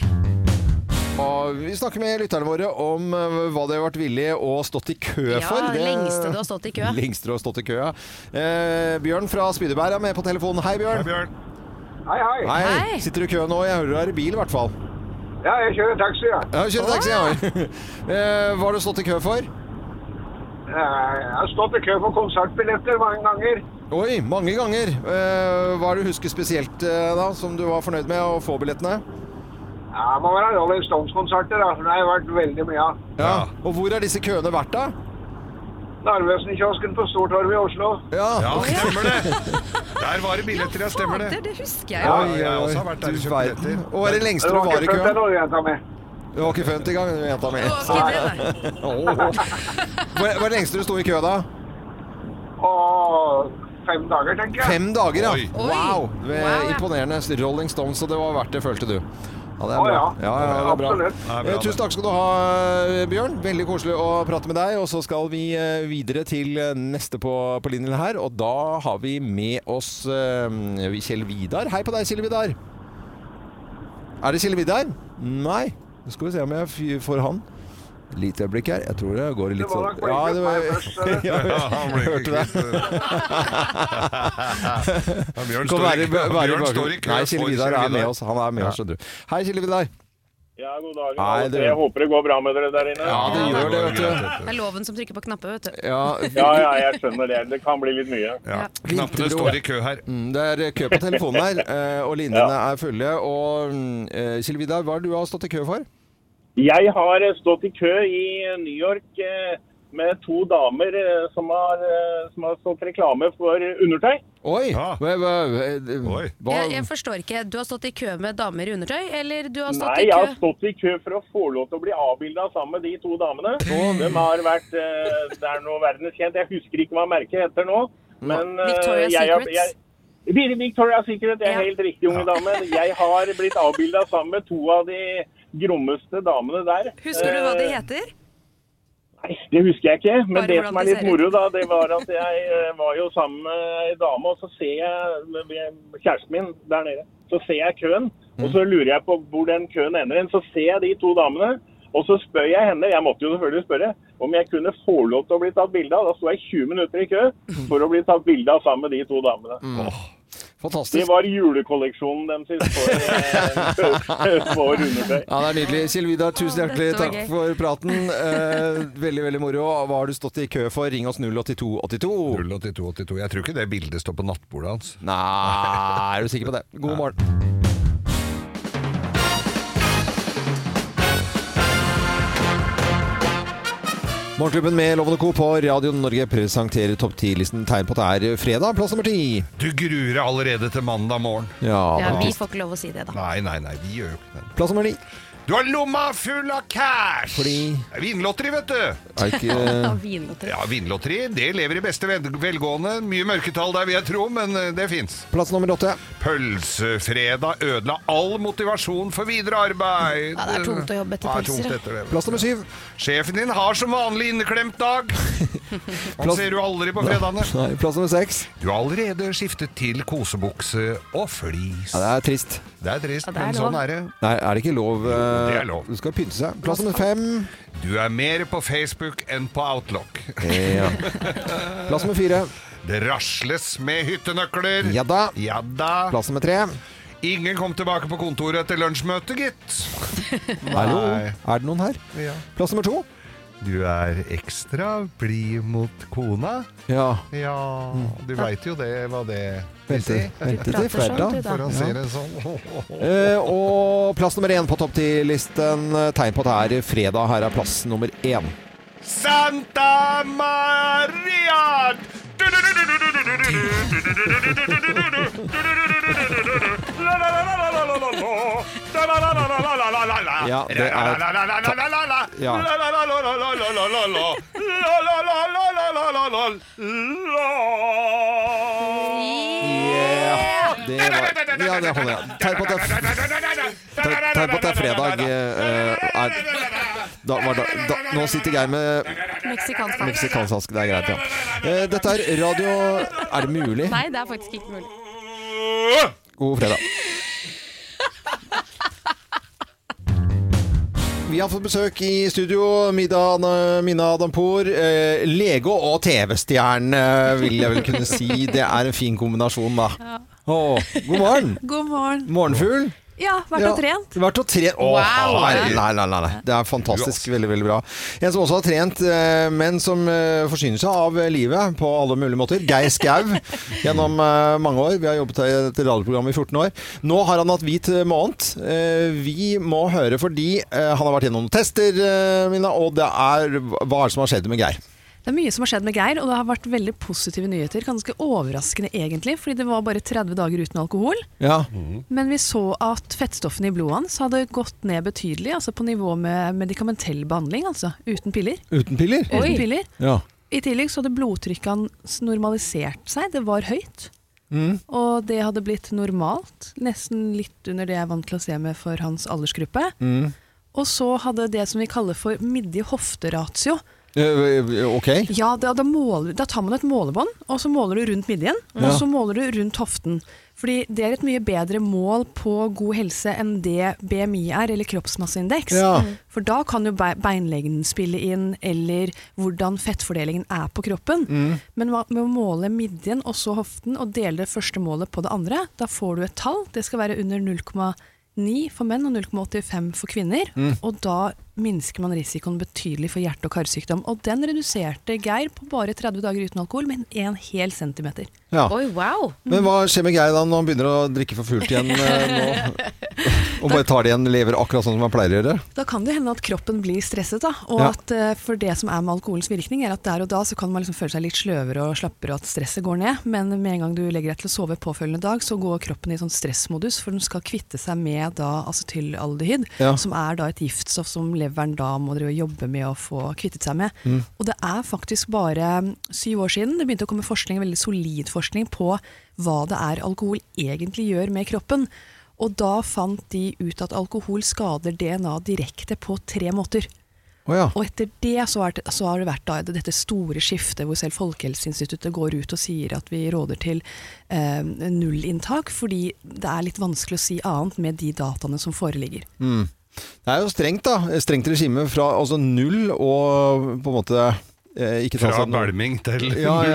Og vi snakker med lytterne våre om hva de har vært villige og stått i kø for. Ja, lengste du har stått i kø. Lengste du har stått i kø, ja. Bjørn fra Spydeberg er med på telefonen. Hei, Bjørn. Hei, Bjørn. Hei. Sitter du i kø nå? Jeg hører du er i bil i hvert fall. Ja, jeg kjører taxi, ja. Ja, du kjører taxi, ja. Hva har du stått i kø for? Jeg har stått i kø for konsertbilletter mange ganger. Oi, mange ganger. Hva er det du husker spesielt da, som du var fornøyd med å få billettene? Ja, det må være Rolling Stones-konserter da, for det har vært veldig mye av. Ja, og hvor har disse køene vært da? Narvesen-kiosken på Stortorvet i Oslo. Ja, stemmer det. Der var det billetter, stemmer det. Det husker jeg jo. Ja, jeg også har vært der og kjøpt billetter. Og hva er det lengste du var i kø? Det var ikke født ennå, jenta mi. Du var ikke født i gang, jenta mi. Hva er det lengste du stod i kø da? 5 dager, tenker jeg. 5 dager, ja. Wow, imponerende. Rolling Stones, og det var verdt det, følte du. Ja, det er bra. Ja, det er bra. Tusen takk skal du ha, Bjørn. Veldig koselig å prate med deg. Og så skal vi videre til neste på linjen her. Og da har vi med oss Kjell Vidar. Hei på deg, Kjell Vidar. Er det Kjell Vidar? Nei. Nå skal vi se om jeg får han. Litt øyeblikk her. Jeg tror det går litt sånn. Ja, det var... Ja, jeg hørte det. Bjørn står i kø. Nei, Kjell Vidar er med oss. Han er med oss, skjønner du. Hei, Kjell Vidar. Ja, god dag. Jeg håper det går bra med dere der inne. Ja, det gjør det, vet du. Det er loven som trykker på knapper, vet du. Ja, jeg skjønner det. Det kan bli litt mye. Ja, knappene står i kø her. Det er kø på telefonen her, og linjene er fulle. Og Kjell Vidar, hva har du stått i kø for? Jeg har stått i kø i New York med 2 damer som har stått reklame for undertøy. Oi! Jeg forstår ikke. Du har stått i kø med damer i undertøy, eller du har stått i kø? Nei, jeg har stått i kø for å få lov til å bli avbildet sammen med de 2 damene. De har vært, det er noe verdenskjent. Jeg husker ikke hva merket heter nå. Men Victoria's Secret. Victoria's Secret er helt riktig, unge dame. Jeg har blitt avbildet sammen med 2 av de grommeste damene der. Husker du hva de heter? Nei, det husker jeg ikke. Men det som er litt moro da, det var at jeg var jo sammen med en dame, og så ser jeg kjæresten min der nede. Så ser jeg køen, og så lurer jeg på hvor den køen ender. Så ser jeg de 2 damene, og så spør jeg henne, jeg måtte jo selvfølgelig spørre, om jeg kunne få lov til å bli tatt bilde av. Da stod jeg 20 minutter i kø for å bli tatt bilde av sammen med de 2 damene. Fantastisk. Det var julekolleksjonen deres for undertøy. Ja, det er nydelig. Kjell Vidar, tusen hjertelig takk for praten. Veldig, veldig moro. Hva har du stått i kø for? Ring oss 08282. 08282. Jeg tror ikke det bildet står på nattbordet hans. Nei, er du sikker på det? God morgen. Morgenklubben med Loven og Co. på Radio Norge presenterer topp 10-listen tegn på at det fredag, plass nummer 10. Du gruer allerede til mandag morgen. Ja, vi får ikke lov å si det da. Nei, vi gjør jo ikke det. Plass nummer 9. Du har lomma full av cash! Fordi... Vinlotteri, vet du! Vinlotteri. Ja, vinlotteri, det lever i beste velgående. Mye mørketall der, vil jeg tro, men det finnes. Plass nummer 8. Pølsefredag ødela all motivasjon for videre arbeid. Ja, det er tungt å jobbe etter pølser. Plass nummer 7. Sjefen din har som vanlig inneklemt dag. Han ser du aldri på fredagene. Nei, plass nummer 6. Du har allerede skiftet til kosebukse og flis. Ja, det er trist. Det er trist, ja, det er men sånn er det. Nei, er det ikke lov? Det er lov. Du skal pynte seg. Plass nummer 5. Du er mer på Facebook enn på Outlook. Ja. Plass nummer 4. Det rasles med hyttenøkler. Ja da. Plass nummer 3. Ingen kom tilbake på kontoret etter lunsjmøte, gitt. Hallo, er det noen her? Ja. Plass nummer 2. Du er ekstra blid mot kona. Ja. Du vet jo det, hva det vil si. Vente til fredag. For å se det sånn. Og plass nummer 1 på topp 10-listen. Tegn på at det er fredag. Her er plass nummer 1. Santa Maria! Ja, det det holder jeg. Tegn på at det er fredag. Nå sitter Geir med meksikansk hanske. Det er greit, ja. Dette er radio... Er det mulig? Nei, det er faktisk ikke mulig. God fredag. Vi har fått besøk i studio, Mina Dampour, Lego og TV-stjerne, vil jeg vel kunne si. Det er en fin kombinasjon, da. Ja. God morgen. God morgen. Morgenfugl. Ja, vært og trent. Wow! Nei. Det er fantastisk, veldig, veldig bra. En som også har trent, men som forsyner seg av livet på alle mulige måter. Geir Skau, gjennom mange år. Vi har jobbet i et radioprogram i 14 år. Nå har han hatt hvit måned. Vi må høre fordi han har vært gjennom tester, Mina, og hva er det som har skjedd med Geir? Det er mye som har skjedd med Geir, og det har vært veldig positive nyheter. Ganske overraskende egentlig, fordi det var bare 30 dager uten alkohol. Ja. Men vi så at fettstoffene i blodet hans hadde gått ned betydelig, altså på nivå med medikamentell behandling, altså uten piller. Uten piller? Uten piller. Ja. I tillegg så hadde blodtrykket hans normalisert seg, det var høyt. Og det hadde blitt normalt, nesten litt under det jeg er vant til å se med for hans aldersgruppe. Og så hadde det som vi kaller for midje-hofteratio. Ok. Ja, da tar man et målebånd, og så måler du rundt midjen, og så måler du rundt hoften. Fordi det er et mye bedre mål på god helse enn det BMI er, eller kroppsmasseindeks. For da kan jo beinlengden spille inn, eller hvordan fettfordelingen er på kroppen. Men med å måle midjen og så hoften, og dele det første målet på det andre, da får du et tall. Det skal være under 0,9 for menn og 0,85 for kvinner. Og da minsker man risikoen betydelig for hjerte- og karsykdom. Og den reduserte Geir på bare 30 dager uten alkohol med 1 centimeter. Ja. Oi, wow. Men hva skjer med Geir da når han begynner å drikke for fullt igjen nå? Og bare tar det igjen, lever akkurat sånn som man pleier å gjøre? Da kan det hende at kroppen blir stresset da. Og at for det som er med alkoholens virkning er at der og da så kan man liksom føle seg litt sløvere og slappere, og at stresset går ned. Men med en gang du legger deg til å sove påfølgende dag, så går kroppen i sånn stressmodus, for den skal kvitte seg med da acetylaldehyd, som er da et giftstoff som leveren da må dere jobbe med å få kvittet seg med. Og det er faktisk bare 7 år siden det begynte å komme forskning, veldig solid forskning på hva det er alkohol egentlig gjør med kroppen. Og da fant de ut at alkohol skader DNA direkte på 3 måter. Og etter det så har det vært da dette store skiftet hvor selv Folkehelseinstituttet går ut og sier at vi råder til nullinntak, fordi det er litt vanskelig å si annet med de dataene som foreligger. Det er jo strengt da, strengt regime fra altså 0 og på en måte ikke ta fra seg bælming til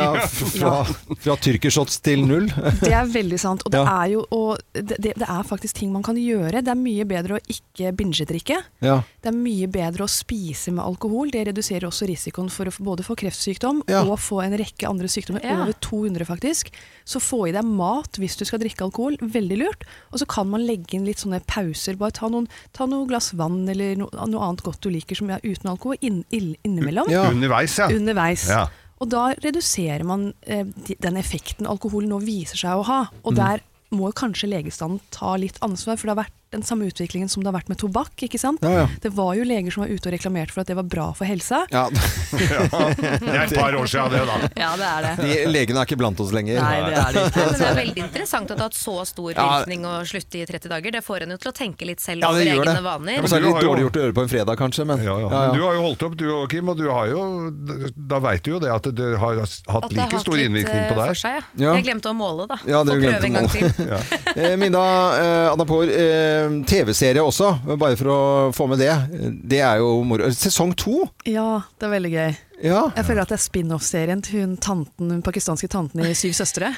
fra tyrkershots til 0. Det er veldig sant, og det er jo det er faktisk ting man kan gjøre. Det er mye bedre å ikke binge-drikke. Ja. Det er mye bedre å spise med alkohol. Det reduserer også risikoen for å både få kreftsykdom og få en rekke andre sykdommer, over 200 faktisk. Så få i deg mat hvis du skal drikke alkohol, veldig lurt. Og så kan man legge inn litt sånne pauser, bare ta noe glass vann eller noe annet godt du liker som er uten alkohol innimellom. Underveis. Ja. Og da reduserer man den effekten alkohol nå viser seg å ha. Og der må kanskje legestanden ta litt ansvar, for det har vært den samme utviklingen som det har vært med tobakk, ikke sant? Ja. Det var jo leger som var ute og reklamerte for at det var bra for helsa. Ja. Det er et par år siden det da. Ja, det er det. De legene er ikke blant oss lenger. Nei, det er det ikke. Men det er veldig interessant at det har hatt så stor virkning å slutte i 30 dager. Det får en jo til å tenke litt selv over egne vaner. Ja, så er det litt dårlig gjort å gjøre på en fredag kanskje, men... Men du har jo holdt opp, du og Kim, og du har jo, da vet du jo det at det har hatt like stor innvirkning på deg. Jeg glemte å måle da. Ja, det glemte å måle. Mina Adapor, TV-serie også, bare for å få med det. Det er jo moro. Sesong 2? Ja, det er veldig gøy. Ja. Jeg føler at det er spin-off-serien til den pakistanske tanten i 7 søstre.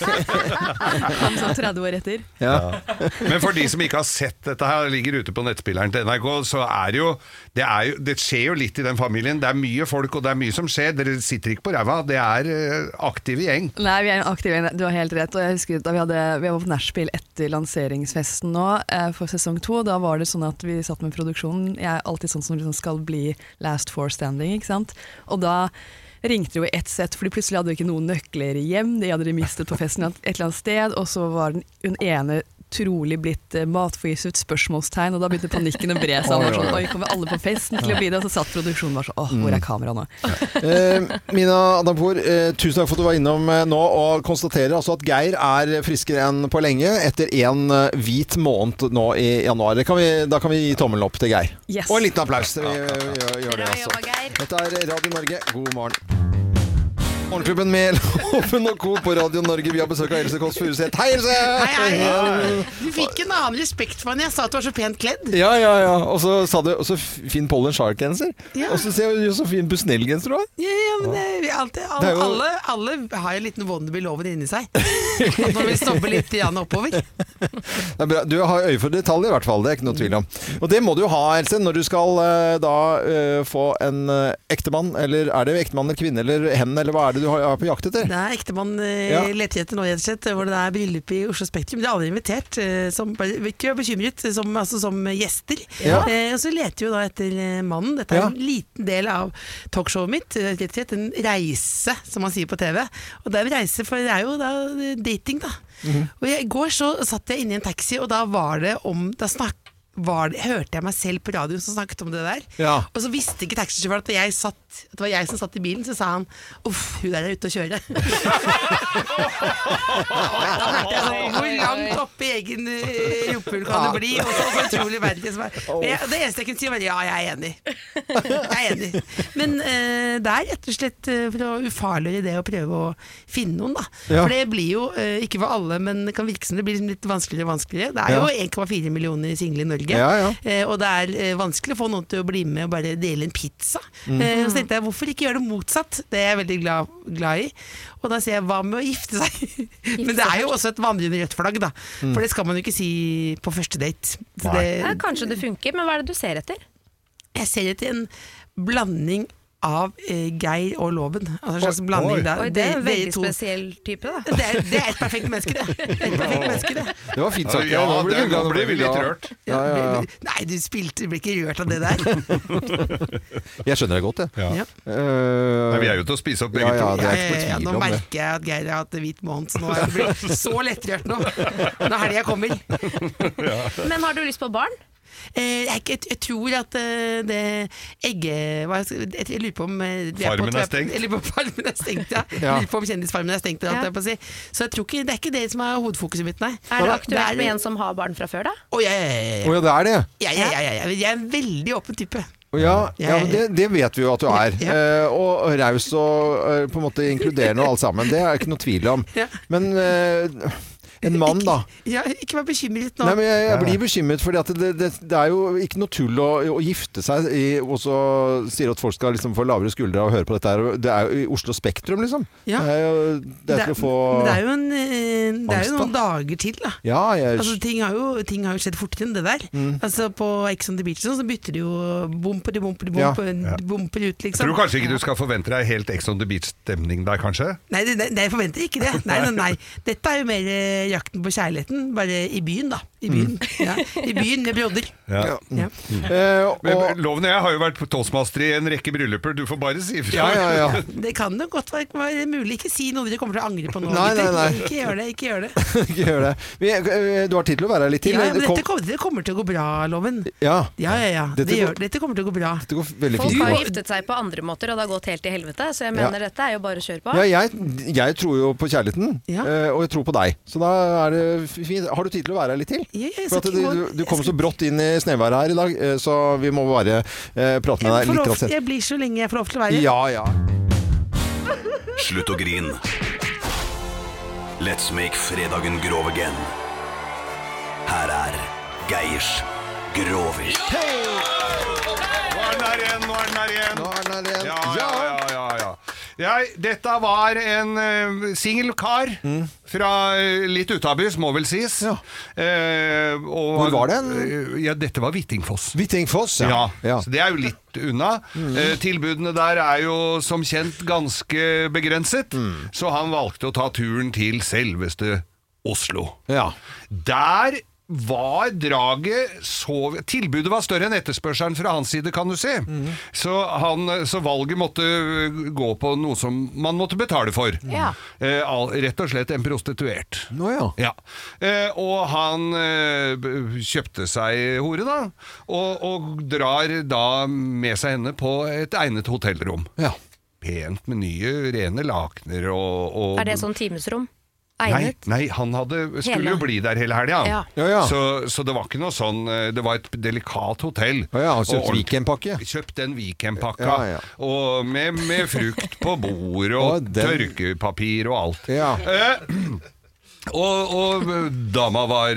Han sånn 30 år etter. Ja. Men for de som ikke har sett dette her, ligger ute på nettspilleren til NRK, så er det jo, det skjer jo litt i den familien. Det er mye folk, og det er mye som skjer. Dere sitter ikke på ræva, det er aktive gjeng. Nei, vi er en aktiv gjeng, du har helt rett. Og jeg husker da vi var på Nashville etter lanseringsfesten nå, for sesong 2, da var det sånn at vi satt med produksjonen. Jeg er alltid sånn som liksom skal bli last four standing, ikke sant? Og da ringte det jo ett sett, fordi plutselig hadde vi ikke noen nøkler hjem, de hadde de mistet på festen et eller annet sted, og så var den ene trolig blitt matforgiftet spørsmålstegn, og da begynte panikken å bre seg. Sånn, oi, kommer alle på festen til å bli det? Og så satt produksjonen bare sånn, hvor er kamera nå? Mina Adampour, tusen takk for at du var innom nå, og konstaterer altså at Geir er friskere enn på lenge, etter en hvit måned nå i januar. Da kan vi gi tommelen opp til Geir. Yes. Og en liten applaus. Vi gjør det altså. Dette er Radio Norge. God morgen. Morgenklubben med Loven og Co. på Radio Norge. Vi har besøk av Else Kåss Furuseth. Hei, Else! Hei. Du fikk en annen respekt for henne. Jeg sa at du var så pent kledd. Ja. Og så sa du også fin Pollen Shark-genser. Ja. Og så ser du så fin Busnell-genser du har. Ja, men alle har en liten Wonderby-loven inni seg. Nå vil vi stoppe litt oppover. Det er bra. Du har øye for detaljer i hvert fall, det er ikke noe tvil om. Og det må du ha, Else, når du skal få en ektemann, eller er det ektemann eller kvinne eller hen, eller hva er det du er på jakt etter? Det er ektemann leter etter nå, hvor det er bryllup i Oslo Spektrum. Det er aldri invitert, ikke bekymret, som gjester. Ja. Og så leter jo da etter mannen. Dette er en liten del av talkshowet mitt, rett og slett en reise, som man sier på TV. Og det er en reise, for det er jo da dating da. Og i går så satt jeg inne i en taxi, og da var det hørte jeg meg selv på radioen som snakket om det der. Ja. Og så visste ikke taxisjåføren at det var jeg som satt i bilen, så sa han hun der er ute å kjøre. Da hørte jeg sånn, hvor langt opp i egen rumpehull kan det bli, og så utrolig verdig som er. Det eneste jeg kunne si var jeg er enig. Men det er rett og slett for å ufarligere det å prøve å finne noen da. For det blir jo, ikke for alle, men det kan virke som det blir litt vanskeligere og vanskeligere. Det er jo 1,4 millioner single i Norge. Og det er vanskelig å få noen til å bli med og bare dele en pizza. Så tenkte jeg, hvorfor ikke gjøre det motsatt? Det er jeg veldig glad i. Og da sier jeg, hva med å gifte seg? Men det er jo også et vandrende rødt flagg da. For det skal man jo ikke si på første date. Kanskje det funker, men hva er det du ser etter? Jeg ser etter en blanding av Geir og Loven. Altså en slags blanding der. Det er en veldig spesiell type da. Det er et perfekt menneske det. Det var fint sagt. Ja, nå ble vi litt rørt. Nei, du ble ikke rørt av det der. Jeg skjønner det godt, Nei, vi er jo til å spise opp begge to. Nå merker jeg at Geir har hatt hvit måned, så nå er det så lettrørt nå. Når helgen kommer. Men har du lyst på barn? Jeg tror at det jeg lurer på om Farmen er stengt. Jeg lurer på om Farmen er stengt, Jeg lurer på om Kjendisfarmen er stengt, Så jeg tror ikke, det er ikke det som er hovedfokuset mitt, nei. Er det aktuelt med en som har barn fra før da? Ja, det er det. Jeg er en veldig åpen type. Ja, men det vet vi jo at du er. Og raus og på en måte inkluderende og alt sammen. Det er ikke noe tvil om. Men en mann da. Ja, ikke vær bekymret nå. Nei, men jeg blir bekymret, fordi at det er jo ikke noe tull å gifte seg og så sier at folk skal liksom få lavere skuldre og høre på dette her. Det er jo i Oslo Spektrum, liksom. Ja. Det er til å få det er jo noen dager til, da. Ja, altså, ting har jo skjedd fortere enn det der. Altså, på Ex on the Beach så bytter de jo bomper ut, liksom. Tror du kanskje ikke du skal forvente deg helt Ex on the Beach-stemning der, kanskje? Nei, jeg forventer ikke det. Nei. Dette er jo mer jakten på kjærligheten, bare i byen, da. I byen med brodder. Ja. Men Loven og jeg har jo vært toastmaster i en rekke brylluper. Du får bare si ifra. Ja. Det kan jo godt være mulig. Ikke si noe dere kommer til å angre på nå. Nei. Ikke gjør det. Ikke gjør det. Du har tid til å være her litt til. Ja, men dette kommer til å gå bra, Loven. Ja. Dette kommer til å gå bra. Folk har giftet seg på andre måter, og det har gått helt til helvete. Så jeg mener dette er jo bare å kjøre på. Ja, jeg tror jo på kjærligheten, og jeg tror på deg. Så da er det fint. Har du tid til å være her litt til? For at du kom så brått inn i sneværet her i dag, så vi må bare prate med deg litt. Jeg blir så lenge jeg får lov til å være. Ja. Slutt å grin. Let's make fredagen grov again. Her er Geirs Grovis. Nå er den her igjen. Ja. Dette var en single kar fra litt utabys, må vel sies. Ja. Hvor var den? Ja, dette var Hvittingfoss. Hvittingfoss, ja. Så det er jo litt unna. Tilbudene der er jo som kjent ganske begrenset, så han valgte å ta turen til selveste Oslo. Ja. Der var draget tilbudet var større enn etterspørselen fra hans side, kan du si. Så valget måtte gå på noe som man måtte betale for. Ja. Rett og slett en prostituert. Ja. Og han kjøpte seg hore da, og drar da med seg henne på et egnet hotellrom. Ja. Pent med nye, rene lakener og Er det sånn timesrom? Nei, han skulle jo bli der hele helgen. Ja. Så det var ikke noe sånn. Det var et delikat hotell. Kjøpt weekendpakke. Kjøpt den weekendpakka. Og med frukt på bord og tørkepapir og alt. Ja. Og dama var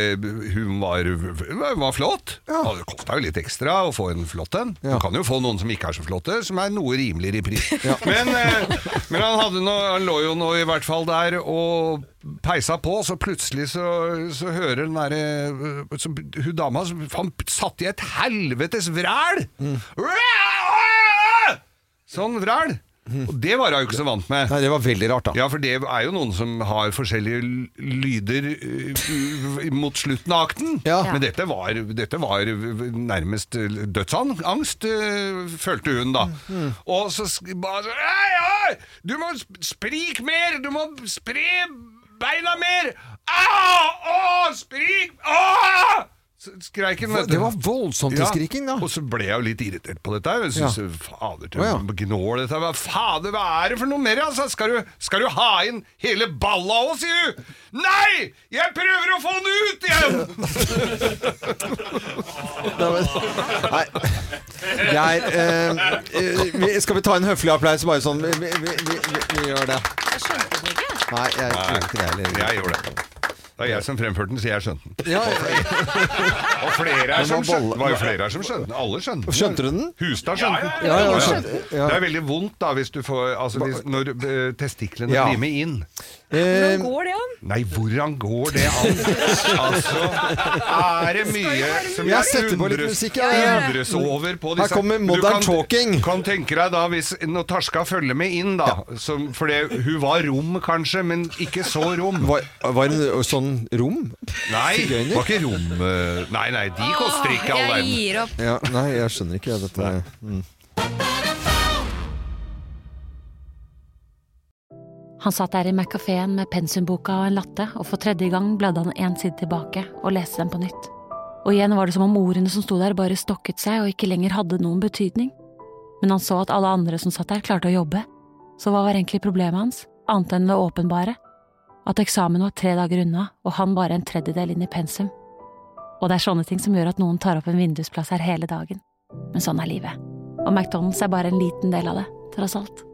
flott. Og det kostet jo litt ekstra å få en flott en. Du kan jo få noen som ikke er så flotte, som er noe rimeligere i pris. Men han lå jo nå i hvert fall der og peisa på, så plutselig så hører den der hun dama, han satt i et helvetes vræl. Sånn vræl. Og det var jeg jo ikke så vant med. Nei, det var veldig rart da. Ja, for det er jo noen som har forskjellige lyder mot slutten av akten. Men dette var nærmest dødsangst, følte hun da. Og så bare du må sprike mer, du må spre beina mer. Sprik! Skreiken, det var voldsomt til skriking da. Og så ble jeg jo litt irritert på dette. Jeg synes, fader, gnår dette. Fader, hva er det for noe mer? Altså? Skal du ha inn hele balla også, sier du? Nei! Jeg prøver å få den ut igjen! Nei, skal vi ta en høflig applaus? Bare sånn, vi gjør det. Jeg skjønte den ikke. Nei, jeg tror ikke det heller. Jeg gjorde det. Det er jeg som fremførte den, så jeg skjønte den. Og flere er som skjønte den. Det var jo flere her som skjønte den. Alle skjønte den. Skjønte du den? Hustad skjønte den. Det er veldig vondt da, hvis du får, når testiklene rimer inn. Hvordan går det an? Nei, hvordan går det an? Er det mye som jeg undres over på disse. Her kommer Modern Talking. Du kan tenke deg da, når Tarska følger med inn da, for hun var rom kanskje, men ikke så rom. Var det sånn rom? Nei, det var ikke rom. Nei, de koster ikke all verden. Jeg gir opp. Nei, jeg skjønner ikke dette. Han satt der i McCaféen med pensumboka og en latte, og for tredje gang bladde han en side tilbake og leste den på nytt. Og igjen var det som om ordene som sto der bare stokket seg og ikke lenger hadde noen betydning. Men han så at alle andre som satt der klarte å jobbe. Så hva var egentlig problemet hans, annet enn det åpenbare? At eksamen var 3 dager unna, og han bare en tredjedel inn i pensum. Og det er sånne ting som gjør at noen tar opp en vindusplass her hele dagen. Men sånn er livet. Og McDonald's er bare en liten del av det, tross alt.